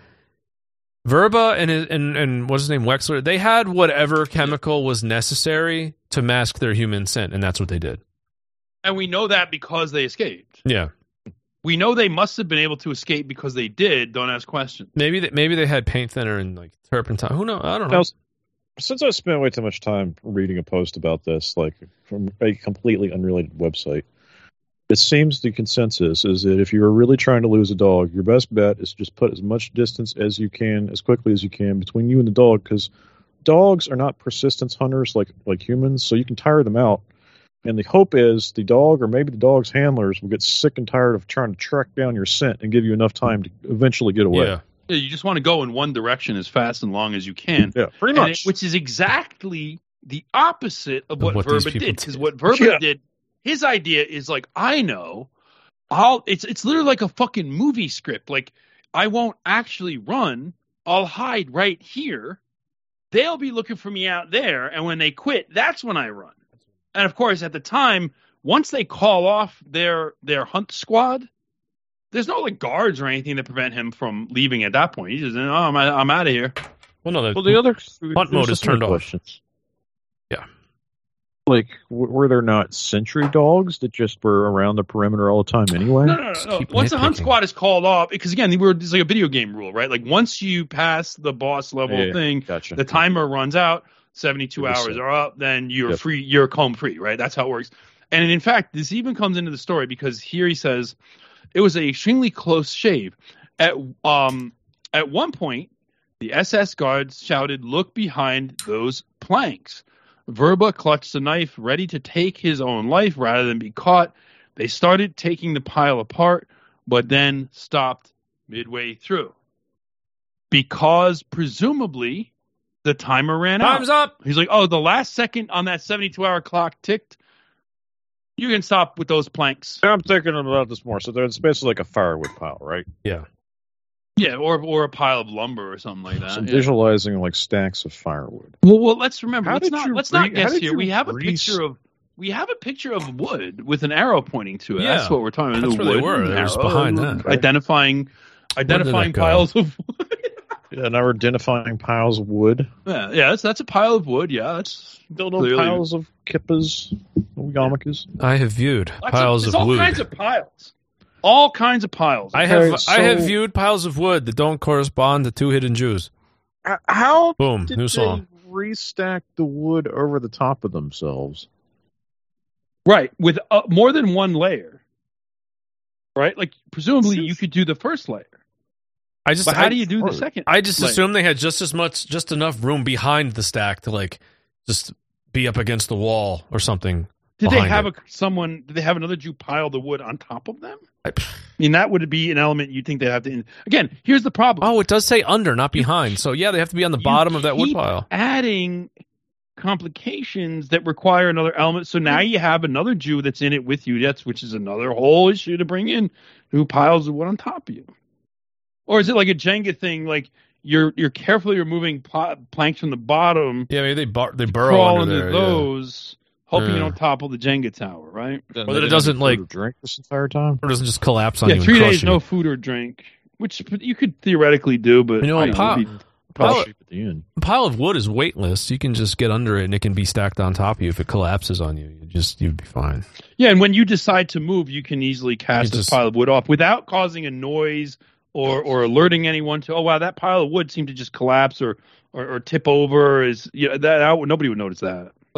S4: Verba and his- and and what's his name, Wexler. They had whatever chemical was necessary to mask their human scent, and that's what they did.
S6: And we know that because they escaped.
S4: Yeah,
S6: We know they must have been able to escape because they did. Don't ask questions.
S4: maybe they, maybe they had paint thinner and like turpentine. Who knows? I don't know.
S7: Now, since I spent way too much time reading a post about this, like from a completely unrelated website, it seems the consensus is that if you are really trying to lose a dog, your best bet is to just put as much distance as you can, as quickly as you can, between you and the dog, because dogs are not persistence hunters like like humans, so you can tire them out. And the hope is the dog, or maybe the dog's handlers, will get sick and tired of trying to track down your scent and give you enough time to eventually get away.
S4: Yeah,
S6: Yeah, you just want to go in one direction as fast and long as you can.
S7: Yeah, pretty
S6: And it-
S7: much.
S6: which is exactly the opposite of what,
S4: what these
S6: Verba
S4: people
S6: did. Because
S4: did.
S6: what Verba
S7: Yeah.
S6: did, his idea is like, I know, I'll. It's it's literally like a fucking movie script. Like, I won't actually run. I'll hide right here. They'll be looking for me out there, and when they quit, that's when I run. And of course, at the time, once they call off their their hunt squad, there's no like guards or anything to prevent him from leaving at that point. He just, oh, I'm I'm out of here.
S4: well, no, the,
S7: Well, the other
S4: Hunt mode
S7: there's
S4: is turned
S7: other
S4: off.
S7: questions.
S4: Yeah.
S7: Like, w- were there not sentry dogs that just were around the perimeter all the time anyway?
S6: No, no, no.
S4: Just
S6: no.
S4: keep
S6: Once the hunt
S4: nitpicking.
S6: squad is called off, because again, we were it's like a video game rule, right? Like once you pass the boss level
S7: Yeah,
S6: thing,
S7: Gotcha.
S6: the timer runs out. seventy-two
S7: It was
S6: hours
S7: set.
S6: are up, then you're
S7: Yep.
S6: free. You're home free, right? That's how it works. And in fact, this even comes into the story because here he says it was an extremely close shave. At um at one point, the S S guards shouted, "Look behind those planks." Verba clutched a knife, ready to take his own life rather than be caught. They started taking the pile apart, but then stopped midway through because presumably the timer ran out.
S4: time's up.
S6: He's like, oh, the last second on that seventy-two hour clock ticked. You can stop with those planks.
S7: I'm thinking about this more. So there's basically like a firewood pile, right?
S4: Yeah,
S6: Yeah, or or a pile of lumber or something like that.
S7: So I'm
S6: Yeah.
S7: visualizing like stacks of firewood.
S6: Well, well, let's remember.
S7: How
S6: let's
S7: did
S6: not
S7: you
S6: let's
S7: re-
S6: not
S7: how
S6: guess
S7: did
S6: here.
S7: you
S6: We have a
S7: re-
S6: picture of we have a picture of wood with an arrow pointing to it.
S4: Yeah.
S6: That's what we're talking about.
S4: That's
S6: The
S4: where they
S6: wood
S4: were.
S6: and
S4: They were just
S6: arrow,
S4: behind that.
S6: Identifying
S4: that
S6: identifying
S4: go?
S6: piles of wood.
S7: Yeah, now we're identifying piles of wood.
S6: yeah, yeah, that's that's a pile of wood. Yeah, that's
S7: Little
S6: clearly-
S7: piles of kippas, yarmulkes.
S4: I have viewed
S6: Lots
S4: piles
S6: there's
S4: of
S6: all
S4: wood.
S6: kinds of piles. All kinds of piles.
S4: I have
S7: Okay,
S4: I have
S7: so-
S4: viewed piles of wood that don't correspond to two hidden Jews.
S7: Uh, How
S4: Boom,
S7: did
S4: new
S7: they
S4: song.
S7: restack the wood over the top of themselves?
S6: Right, with uh, more than one layer. Right? Like, presumably you could do the first layer.
S4: I just
S6: But how
S4: I,
S6: do you do the
S7: or-
S6: second?
S4: I just
S6: layer?
S4: assumed they had just as much, just enough room behind the stack to like just be up against the wall or something.
S6: Did they
S4: behind
S6: have
S4: it.
S6: a someone? Did they have another Jew pile the wood on top of them?
S4: I-
S6: I mean, that would be an element you'd think they'd have to. Again, here's the problem.
S4: Oh, it does say under, not behind. So yeah, they have to be on the
S6: You
S4: bottom of that wood
S6: keep
S4: pile.
S6: Adding complications that require another element. So now you have another Jew that's in it with you. That's which is another whole issue to bring in. Who piles the wood on top of you? Or is it like a Jenga thing? Like you're you're carefully removing pl- planks from the bottom,
S4: Yeah, maybe they bar- they burrow
S6: crawl
S4: under
S6: into
S4: there. yeah.
S6: those, hoping you
S4: Yeah.
S6: don't topple the Jenga tower, right?
S7: Then
S4: Or
S7: they
S4: that it
S7: didn't
S4: doesn't,
S7: have food
S4: like-
S7: or drink this entire time.
S4: Or doesn't just collapse on
S6: Yeah,
S4: you.
S6: three
S4: and crush
S6: days,
S4: you.
S6: no food or drink, which you could theoretically do, but
S4: You know,
S6: I
S4: a
S6: don't
S4: pile-
S6: it'd be-
S7: Probably
S4: Pile-
S7: cheap at the end.
S4: A pile of wood is weightless. You can just get under it and it can be stacked on top of you. If it collapses on you, you just you'd be fine.
S6: Yeah, and when you decide to move, you can easily cast
S4: You
S6: this
S4: just-
S6: pile of wood off without causing a noise or or alerting anyone to, oh wow, that pile of wood seemed to just collapse or or, or tip over. Is you know, that, that nobody would notice that.
S4: Like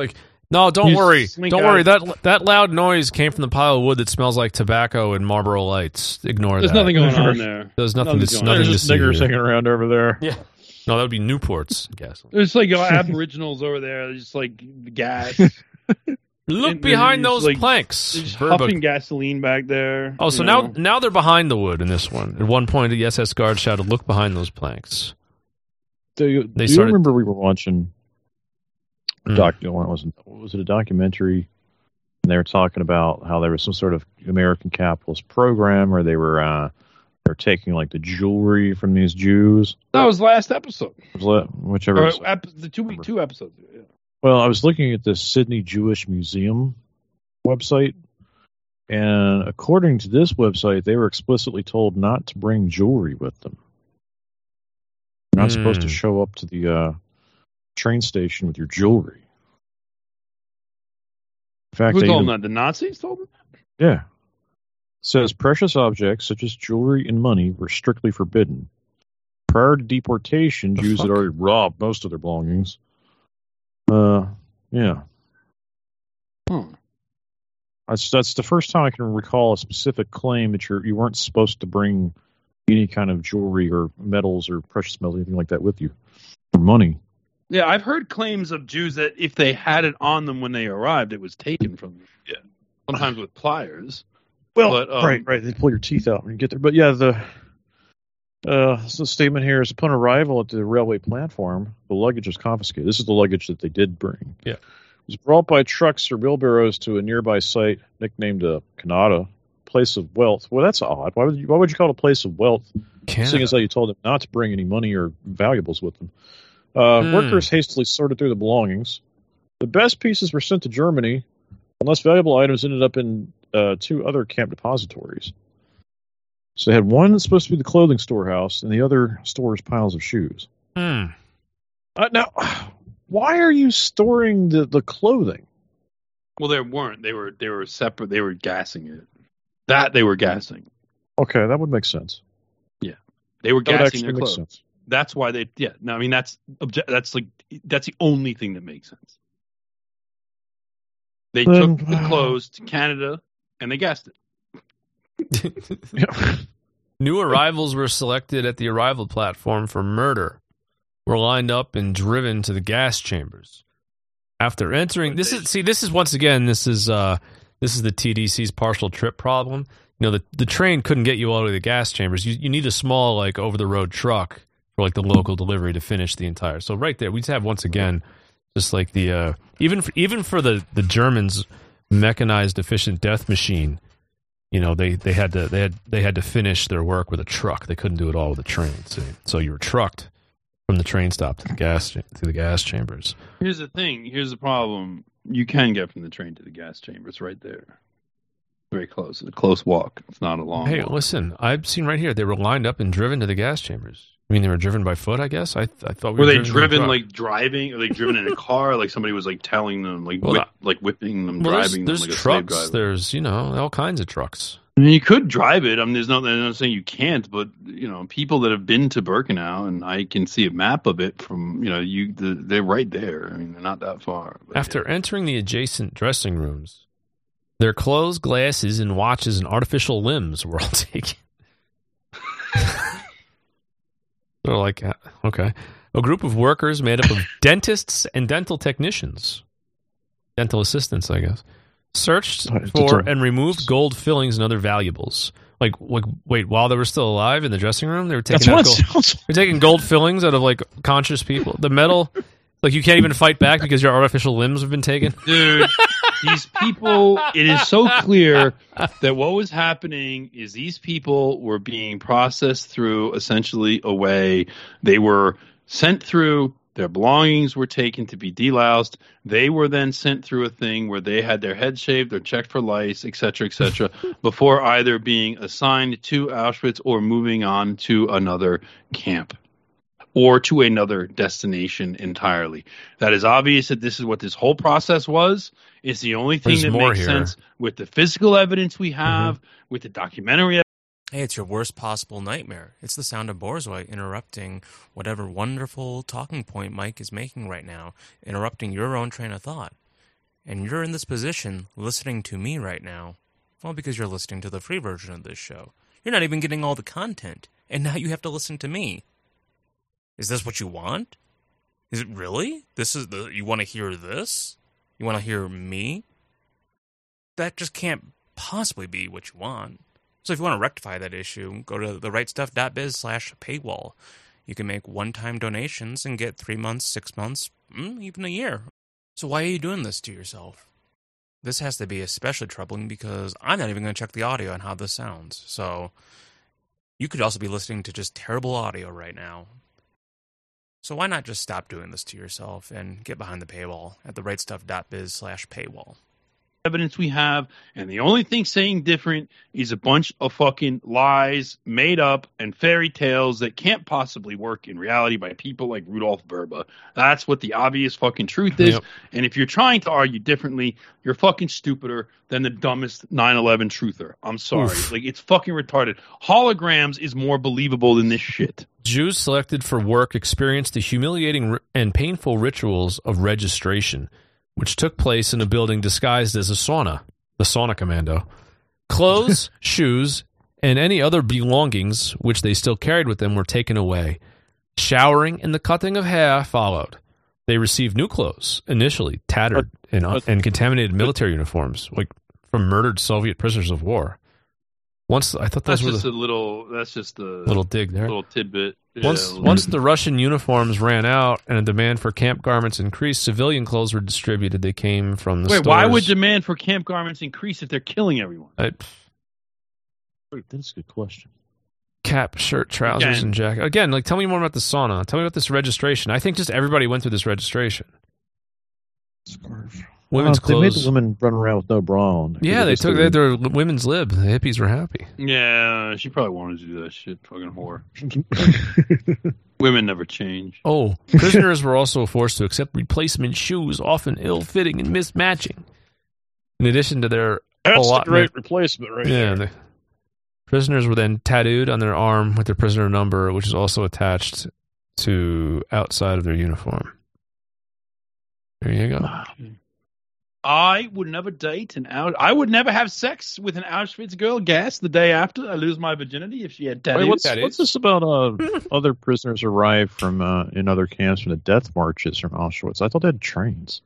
S4: No, don't
S6: You
S4: worry.
S6: slink
S4: Don't
S6: out-
S4: worry. That that loud noise came from the pile of wood that smells like tobacco and Marlboro Lights. Ignore
S6: There's
S4: that.
S6: nothing going on there.
S4: There's nothing.
S6: Nothing's
S4: to,
S6: going on.
S4: nothing
S7: There's
S4: to
S7: just
S4: see
S7: niggers
S4: here.
S7: hanging around over there.
S4: Yeah. No, that would be Newport's gasoline.
S6: There's like aboriginals over there, just like gas.
S4: Look
S6: And
S4: behind
S6: there's,
S4: those
S6: like,
S4: planks.
S6: They're just
S4: Verba-
S6: huffing gasoline back there.
S4: Oh, so
S6: you
S4: now
S6: know.
S4: now they're behind the wood in this one. At one point, the S S guard shouted, "Look behind those planks."
S7: Do you,
S4: They
S7: do you
S4: started-
S7: remember we were watching a
S4: Mm.
S7: doc? What was it? Was it a documentary? And they were talking about how there was some sort of American capitalist program where they were uh, they were taking like the jewelry from these Jews.
S6: That was last episode.
S7: Was it- Whichever.
S6: Or,
S7: episode.
S6: ep- the two week two episodes. Yeah.
S7: Well, I was looking at the Sydney Jewish Museum website, and according to this website, they were explicitly told not to bring jewelry with them. You're not supposed to
S4: Hmm.
S7: show up to the uh, train station with your jewelry. In fact,
S6: Who
S7: they
S6: told
S7: even-
S6: them that? The Nazis told them?
S7: yeah. It says precious objects such as jewelry and money were strictly forbidden. Prior to deportation,
S4: The
S7: Jews
S4: fuck?
S7: had already robbed most of their belongings. Uh, yeah.
S6: Hmm.
S7: That's that's the first time I can recall a specific claim that you're you weren't supposed to bring any kind of jewelry or metals or precious metals, anything like that with you, or money.
S6: Yeah, I've heard claims of Jews that if they had it on them when they arrived, it was taken from them. Yeah. Sometimes with pliers.
S7: Well,
S6: But, um,
S7: right, right. They pull your teeth out when you get there. But yeah, the uh, so the statement here is upon arrival at the railway platform, the luggage was confiscated. This is the luggage that they did bring.
S4: Yeah.
S7: It was brought by trucks or wheelbarrows to a nearby site nicknamed a Canada, place of wealth. Well, that's odd. Why would you, why would you call it a place of wealth?
S4: Canada.
S7: Seeing as though you told them not to bring any money or valuables with them. Uh,
S4: Hmm.
S7: Workers hastily sorted through the belongings. The best pieces were sent to Germany, and less valuable items ended up in uh, two other camp depositories. So they had one that's supposed to be the clothing storehouse, and the other stores piles of shoes.
S4: Hmm.
S7: Uh, now, why are you storing the, the clothing?
S6: Well, they weren't. They were they were separate. They were gassing it. That they were gassing.
S7: Okay, that would make sense.
S6: They were
S7: That would
S6: gassing
S7: actually
S6: their
S7: make
S6: clothes.
S7: sense.
S6: That's why they. Yeah. No, I mean that's obje- that's like that's the only thing that makes sense. They
S7: Then-
S6: took the clothes to Canada and they gassed it.
S7: Yeah.
S4: New arrivals were selected at the arrival platform for murder, were lined up and driven to the gas chambers. After entering, this is see, this is once again, this is uh, this is the T D C's partial trip problem. You know, the the train couldn't get you all the way to the gas chambers. You you need a small like over the road truck for like the local delivery to finish the entire. So right there, we just have once again, just like the uh, even for, even for the the Germans' mechanized efficient death machine. You know, they, they had to they had they had to finish their work with a truck. They couldn't do it all with a train. See? So you were trucked from the train stop to the gas to the gas chambers.
S6: Here's the thing. Here's the problem. You can get from the train to the gas chamber. It's right there. Very close. It's a close walk. It's not a long
S4: Hey,
S6: walk.
S4: listen, I've seen right here they were lined up and driven to the gas chambers. I mean, they were driven by foot, I guess. I I thought we
S6: Were
S4: were
S6: they
S4: in a
S6: driven
S4: truck.
S6: like driving? Or they driven in a car? Like somebody was like telling them, like
S4: Well,
S6: whip, like whipping them,
S4: Well, there's,
S6: driving
S4: there's
S6: them like a slave
S4: trucks.
S6: driver.
S4: There's you know all kinds of trucks.
S6: I mean, you could drive it. I mean, there's no, I'm not saying you can't, but you know, people that have been to Birkenau, and I can see a map of it from, you know, you the, they're right there. I mean, they're not that far. But,
S4: After
S6: yeah.
S4: entering the adjacent dressing rooms, their clothes, glasses, and watches and artificial limbs were all taken. They're like, uh, okay. A group of workers made up of dentists and dental technicians, dental assistants, I guess, searched
S7: Right,
S4: for
S7: dental-
S4: and removed gold fillings and other valuables. Like, like, wait, while they were still alive in the dressing room, they were taking
S7: That's what
S4: out
S7: it
S4: gold,
S7: sounds.
S4: they're taking gold fillings out of like conscious people. The metal, like you can't even fight back because your artificial limbs have been taken.
S6: Dude, these people, it is so clear that what was happening is these people were being processed through essentially a way. They were sent through, their belongings were taken to be deloused. They were then sent through a thing where they had their head shaved or checked for lice, et cetera, et cetera, before either being assigned to Auschwitz or moving on to another camp or to another destination entirely. That is obvious that this is what this whole process was. It's the only thing
S4: There's
S6: that
S4: more
S6: makes
S4: here.
S6: sense with the physical evidence we have, with the documentary.
S9: Hey, it's your worst possible nightmare. It's the sound of Borzoi interrupting whatever wonderful talking point Mike is making right now, interrupting your own train of thought. and you're in this position listening to me right now, well, because you're listening to the free version of this show. You're not even getting all the content, and now you have to listen to me. Is this what you want? Is it really? This is the you want to hear this? You want to hear me? That just can't possibly be what you want. So if you want to rectify that issue, go to the right stuff dot biz slash paywall. You can make one-time donations and get three months, six months, even a year. So why are you doing this to yourself? This has to be especially troubling because I'm not even going to check the audio on how this sounds. So you could also be listening to just terrible audio right now. So why not just stop doing this to yourself and get behind the paywall at the right stuff dot biz slash paywall?
S6: Evidence we have, and the only thing saying different is a bunch of fucking lies made up and fairy tales that can't possibly work in reality by people like Rudolph Verba. That's what the obvious fucking truth is. Yep. And if you're trying to argue differently, you're fucking stupider than the dumbest nine eleven truther. I'm sorry. Oof. Like, it's fucking retarded. Holograms is more believable than this shit.
S4: Jews selected for work experienced the humiliating and painful rituals of registration, which took place in a building disguised as a sauna, the sauna commando. Clothes, shoes, and any other belongings which they still carried with them were taken away. Showering and the cutting of hair followed. They received new clothes, initially tattered and, uh, and contaminated military uniforms, like from murdered Soviet prisoners of war. Once I thought those
S6: that's
S4: were
S6: just
S4: the,
S6: a little. That's just a
S4: little dig there.
S6: Little tidbit.
S4: Once,
S6: yeah,
S4: once the Russian uniforms ran out and a demand for camp garments increased, civilian clothes were distributed. They came from the
S6: Wait,
S4: stores.
S6: why would demand for camp garments increase if they're killing everyone?
S4: I,
S7: That's a good question.
S4: Cap, shirt, trousers,
S6: Again.
S4: and jacket. Again, like, tell me more about the sauna. Tell me about this registration. I think just everybody went through this registration.
S7: Scarf.
S4: Women's
S7: Well, they made
S4: clothes.
S7: the women run around with no bra on.
S4: Yeah, they
S7: just
S4: took
S7: didn't-
S4: they, their women's lib. The hippies were happy.
S6: Yeah, she probably wanted to do that shit. Fucking whore. Women never change.
S4: Oh, prisoners were also forced to accept replacement shoes, often ill-fitting and mismatching. In addition to their
S7: That's the
S4: allotment-
S7: great replacement right
S4: yeah,
S7: there.
S4: the prisoners were then tattooed on their arm with their prisoner number, which is also attached to outside of their uniform. There you go.
S6: I would never date an out. I would never have sex with an Auschwitz girl gas the day after I lose my virginity if she had tattoos.
S7: Wait, what's, what's this about uh, other prisoners arrived from uh, in other camps from the death marches from Auschwitz? I thought they had trains.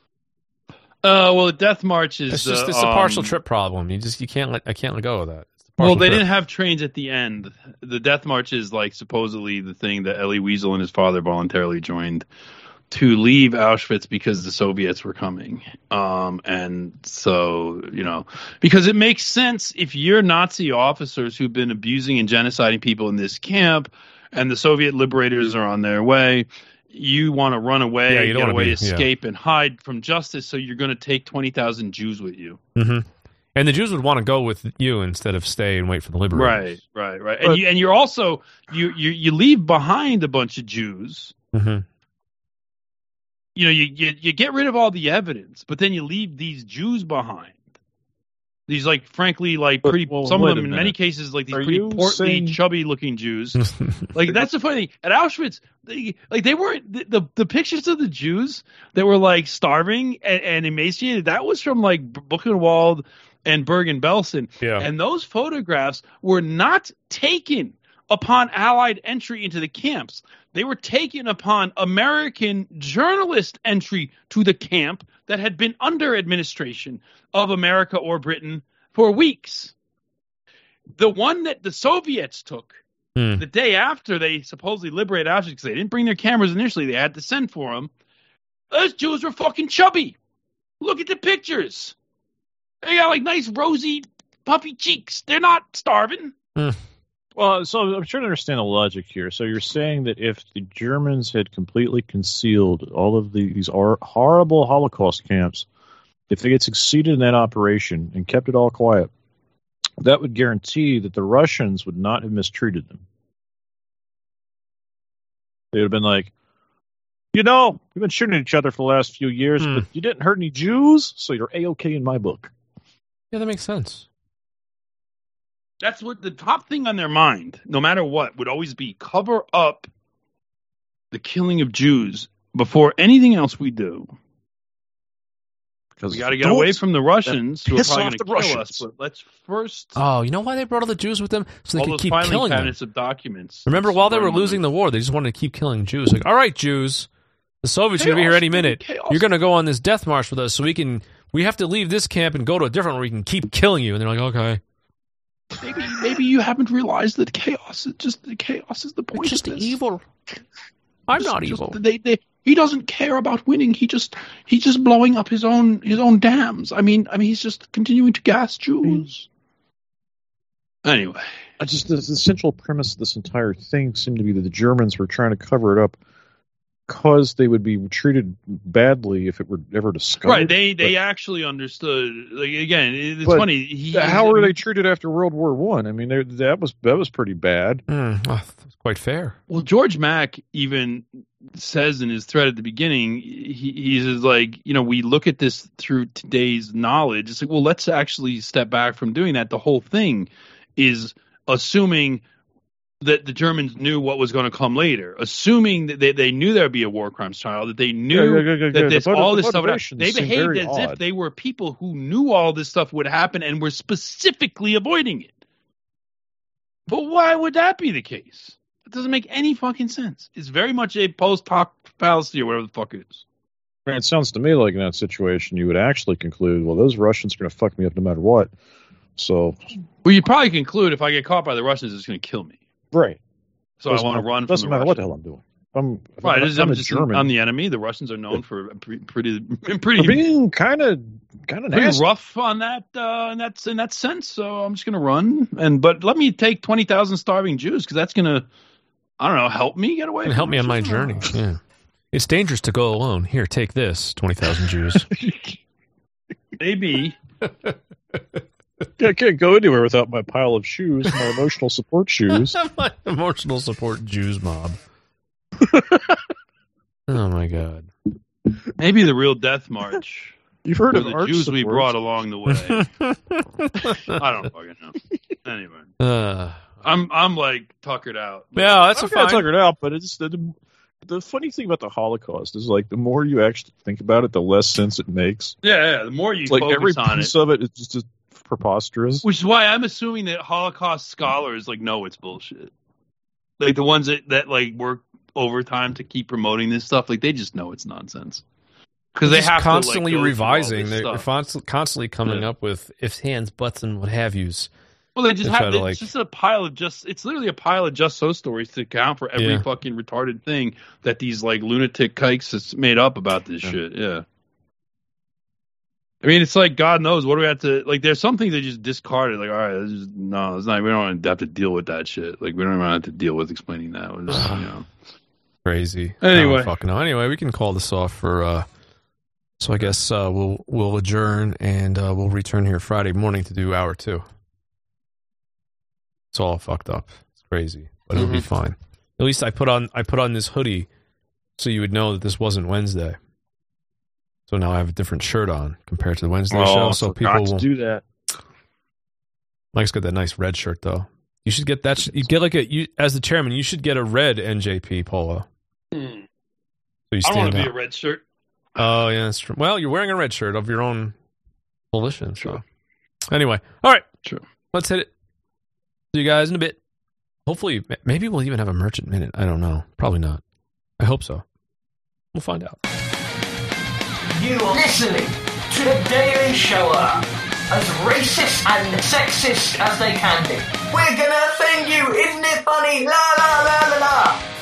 S6: Uh, well, the death march is
S4: It's just
S6: uh,
S4: it's a partial
S6: um,
S4: trip problem. You just you can't let I can't let go of that. It's a
S6: Well,
S4: partial
S6: they
S4: trip.
S6: didn't have trains at the end. The death march is like supposedly the thing that Elie Wiesel and his father voluntarily joined to leave Auschwitz because the Soviets were coming. Um, and so, you know, because it makes sense if you're Nazi officers who've been abusing and genociding people in this camp and the Soviet liberators are on their way, you want to run away,
S4: Yeah, you don't
S6: get
S4: wanna
S6: away,
S4: be-
S6: escape, and hide from justice, so you're going to take twenty thousand Jews with you.
S4: Mm-hmm. And the Jews would want to go with you instead of stay and wait for the liberators.
S6: Right, right, right. And you and you're also you you you leave behind a bunch of Jews.
S4: Mm-hmm.
S6: You know, you, you you get rid of all the evidence, but then you leave these Jews behind. These, like, frankly, like
S7: But-
S6: pretty.
S7: well,
S6: some
S7: wait
S6: of
S7: a
S6: them, in
S7: minute.
S6: many cases, like these
S7: Are
S6: pretty
S7: you
S6: portly,
S7: saying-
S6: chubby-looking Jews. Like, that's the funny thing. At Auschwitz, they, like they weren't the, the the pictures of the Jews that were like starving and, and emaciated. That was from like Buchenwald and Bergen-Belsen.
S4: Yeah.
S6: And those photographs were not taken upon Allied entry into the camps. They were taken upon American journalist entry to the camp that had been under administration of America or Britain for weeks. The one that the Soviets took
S4: Hmm.
S6: the day after they supposedly liberated Auschwitz, because they didn't bring their cameras initially, they had to send for them. Those Jews were fucking chubby. Look at the pictures. They got like nice rosy puffy cheeks. They're not starving.
S4: Hmm.
S7: Well, so I'm trying to understand the logic here. So you're saying that if the Germans had completely concealed all of the, these hor- horrible Holocaust camps, if they had succeeded in that operation and kept it all quiet, that would guarantee that the Russians would not have mistreated them. They would have been like, you know, we've been shooting at each other for the last few years,
S4: Hmm.
S7: but you didn't hurt any Jews, so you're A-okay in my book.
S4: Yeah, that makes sense.
S6: That's what the top thing on their mind, no matter what, would always be cover up the killing of Jews before anything else we do.
S7: Because
S6: we got to get away from the Russians who are
S7: piss
S6: probably
S7: off
S6: going to
S7: the
S6: kill
S7: Russians.
S6: us. But let's first
S4: Oh, you know why they brought all the Jews with them? So they
S6: all
S4: could
S6: those
S4: keep
S6: filing
S4: killing them.
S6: cabinets of documents.
S4: Remember,
S6: It's
S4: while they were
S6: burning
S4: losing
S6: them.
S4: the war, they just wanted to keep killing Jews. Like, all right, Jews, the Soviets are going to be here
S6: Chaos,
S4: any minute.
S6: chaos.
S4: You're going to go on this death march with us, so we can. We have to leave this camp and go to a different where we can keep killing you. And they're like, okay,
S6: Maybe, maybe you haven't realized that chaos is just the chaos is the point.
S4: it's just
S6: of this.
S4: evil. I'm
S6: Just-
S4: not
S6: just-
S4: evil.
S6: They, they, he doesn't care about winning. He just he's just blowing up his own his own dams. I mean, I mean, he's just continuing to gas Jews. Anyway,
S7: I just the, the central premise of this entire thing seemed to be that the Germans were trying to cover it up because they would be treated badly if it were ever discovered.
S6: right? They they
S7: But-
S6: actually understood. Like again, it's
S7: But
S6: funny. He,
S7: how were they treated after World War One? I? I mean, they- that was that was pretty bad.
S4: Mm, oh, that's quite fair.
S6: Well, George Mack even says in his thread at the beginning, he, he says, like, you know, we look at this through today's knowledge. It's like, well, let's actually step back from doing that. The whole thing is assuming that the Germans knew what was going to come later, assuming that they, they knew there would be a war crimes trial, that they knew
S7: Yeah, yeah, yeah, yeah,
S6: that
S7: yeah.
S6: this,
S7: The motiv-
S6: all
S7: the
S6: this stuff would happen.
S7: motivations
S6: They
S7: seem
S6: behaved
S7: very
S6: as
S7: odd.
S6: if they were people who knew all this stuff would happen and were specifically avoiding it. But why would that be the case? It doesn't make any fucking sense. It's very much a post hoc fallacy or whatever the fuck it is.
S7: It sounds to me like in that situation you would actually conclude, well, those Russians are going to fuck me up no matter what. So,
S6: Well, you probably conclude if I get caught by the Russians, it's going to kill me.
S7: right.
S6: So I
S7: Doesn't
S6: want to
S7: matter-
S6: run from
S7: Doesn't
S6: the
S7: matter
S6: Russians.
S7: what the hell I'm doing. If I'm, if
S6: Right,
S7: I'm,
S6: this is-
S7: if I'm
S6: I'm
S7: a
S6: just
S7: German.
S6: I'm the enemy. The Russians are known for pretty, pretty,
S7: for
S6: pretty,
S7: being kind of kind of
S6: pretty
S7: nasty.
S6: rough on that, uh, in that in that sense. So I'm just going to run, and but let me take twenty thousand starving Jews because that's going to, I don't know, help me get away.
S4: And
S6: from
S4: help me on my
S6: Russia.
S4: journey. Yeah, it's dangerous to go alone. Here, take this, twenty thousand Jews.
S6: Maybe.
S7: I can't go anywhere without my pile of shoes, my emotional support shoes.
S4: My emotional support Jews mob. Oh my god.
S6: Maybe the real death march.
S7: You've heard
S6: Or
S7: of
S6: the
S7: arch
S6: Jews we
S7: supports.
S6: brought along the way. I don't fucking know. Anyway,
S4: Uh,
S6: I'm I'm like tuckered out.
S4: yeah, that's a
S7: I'm not
S4: fine.
S7: tuckered out, but it's the, the funny thing about the Holocaust is like the more you actually think about it, the less sense it makes.
S6: Yeah, yeah. The more you
S7: It's like every
S6: focus on
S7: piece
S6: it,
S7: of it is just, just preposterous.
S6: which is why I'm assuming that Holocaust scholars like know it's bullshit. Like the ones that, that like work overtime to keep promoting this stuff, like they just know it's nonsense because they
S4: Just
S6: have
S4: constantly
S6: to, like, go through all
S4: revising.
S6: this
S4: They're
S6: stuff.
S4: constantly, constantly coming
S6: Yeah.
S4: up with ifs, hands, buts, and what have yous.
S6: Well, they just
S4: They
S6: have
S4: try to,
S6: it's
S4: like-
S6: just a pile of just it's literally a pile of just so stories to account for every
S4: Yeah.
S6: fucking retarded thing that these like lunatic kikes has made up about this
S7: Yeah.
S6: shit. Yeah. I mean, it's like God knows what do we have to like. There's some things they just discarded. Like, all right, this is, no, it's not. We don't have to deal with that shit. Like, we don't even have to deal with explaining that. We're just, you know.
S4: Crazy. I
S6: Anyway.
S4: don't fucking know. Anyway, we can call this off for. Uh, so I guess uh, we'll we'll adjourn and uh, we'll return here Friday morning to do hour two. It's all fucked up. It's crazy, but it'll be fine. At least I put on I put on this hoodie so you would know that this wasn't Wednesday. So now I have a different shirt on compared to the Wednesday show. So people
S7: forgot to
S4: will.
S7: do that.
S4: Mike's got that nice red shirt though. You should get that. Sh- you get like a you as the chairman. You should get a red N J P polo.
S6: Hmm.
S4: So you
S6: I don't
S4: stand
S6: want to be
S4: out.
S6: a red shirt.
S4: Oh yeah, that's true. Well, you're wearing a red shirt of your own volition. So anyway, all right.
S6: True.
S4: Let's hit it. See you guys in a bit. Hopefully, m- maybe we'll even have a merchant minute. I don't know. Probably not. I hope so. We'll find out.
S11: You are listening to The Daily Shower, as racist and sexist as they can be. We're gonna offend you, isn't it funny? La la la la la.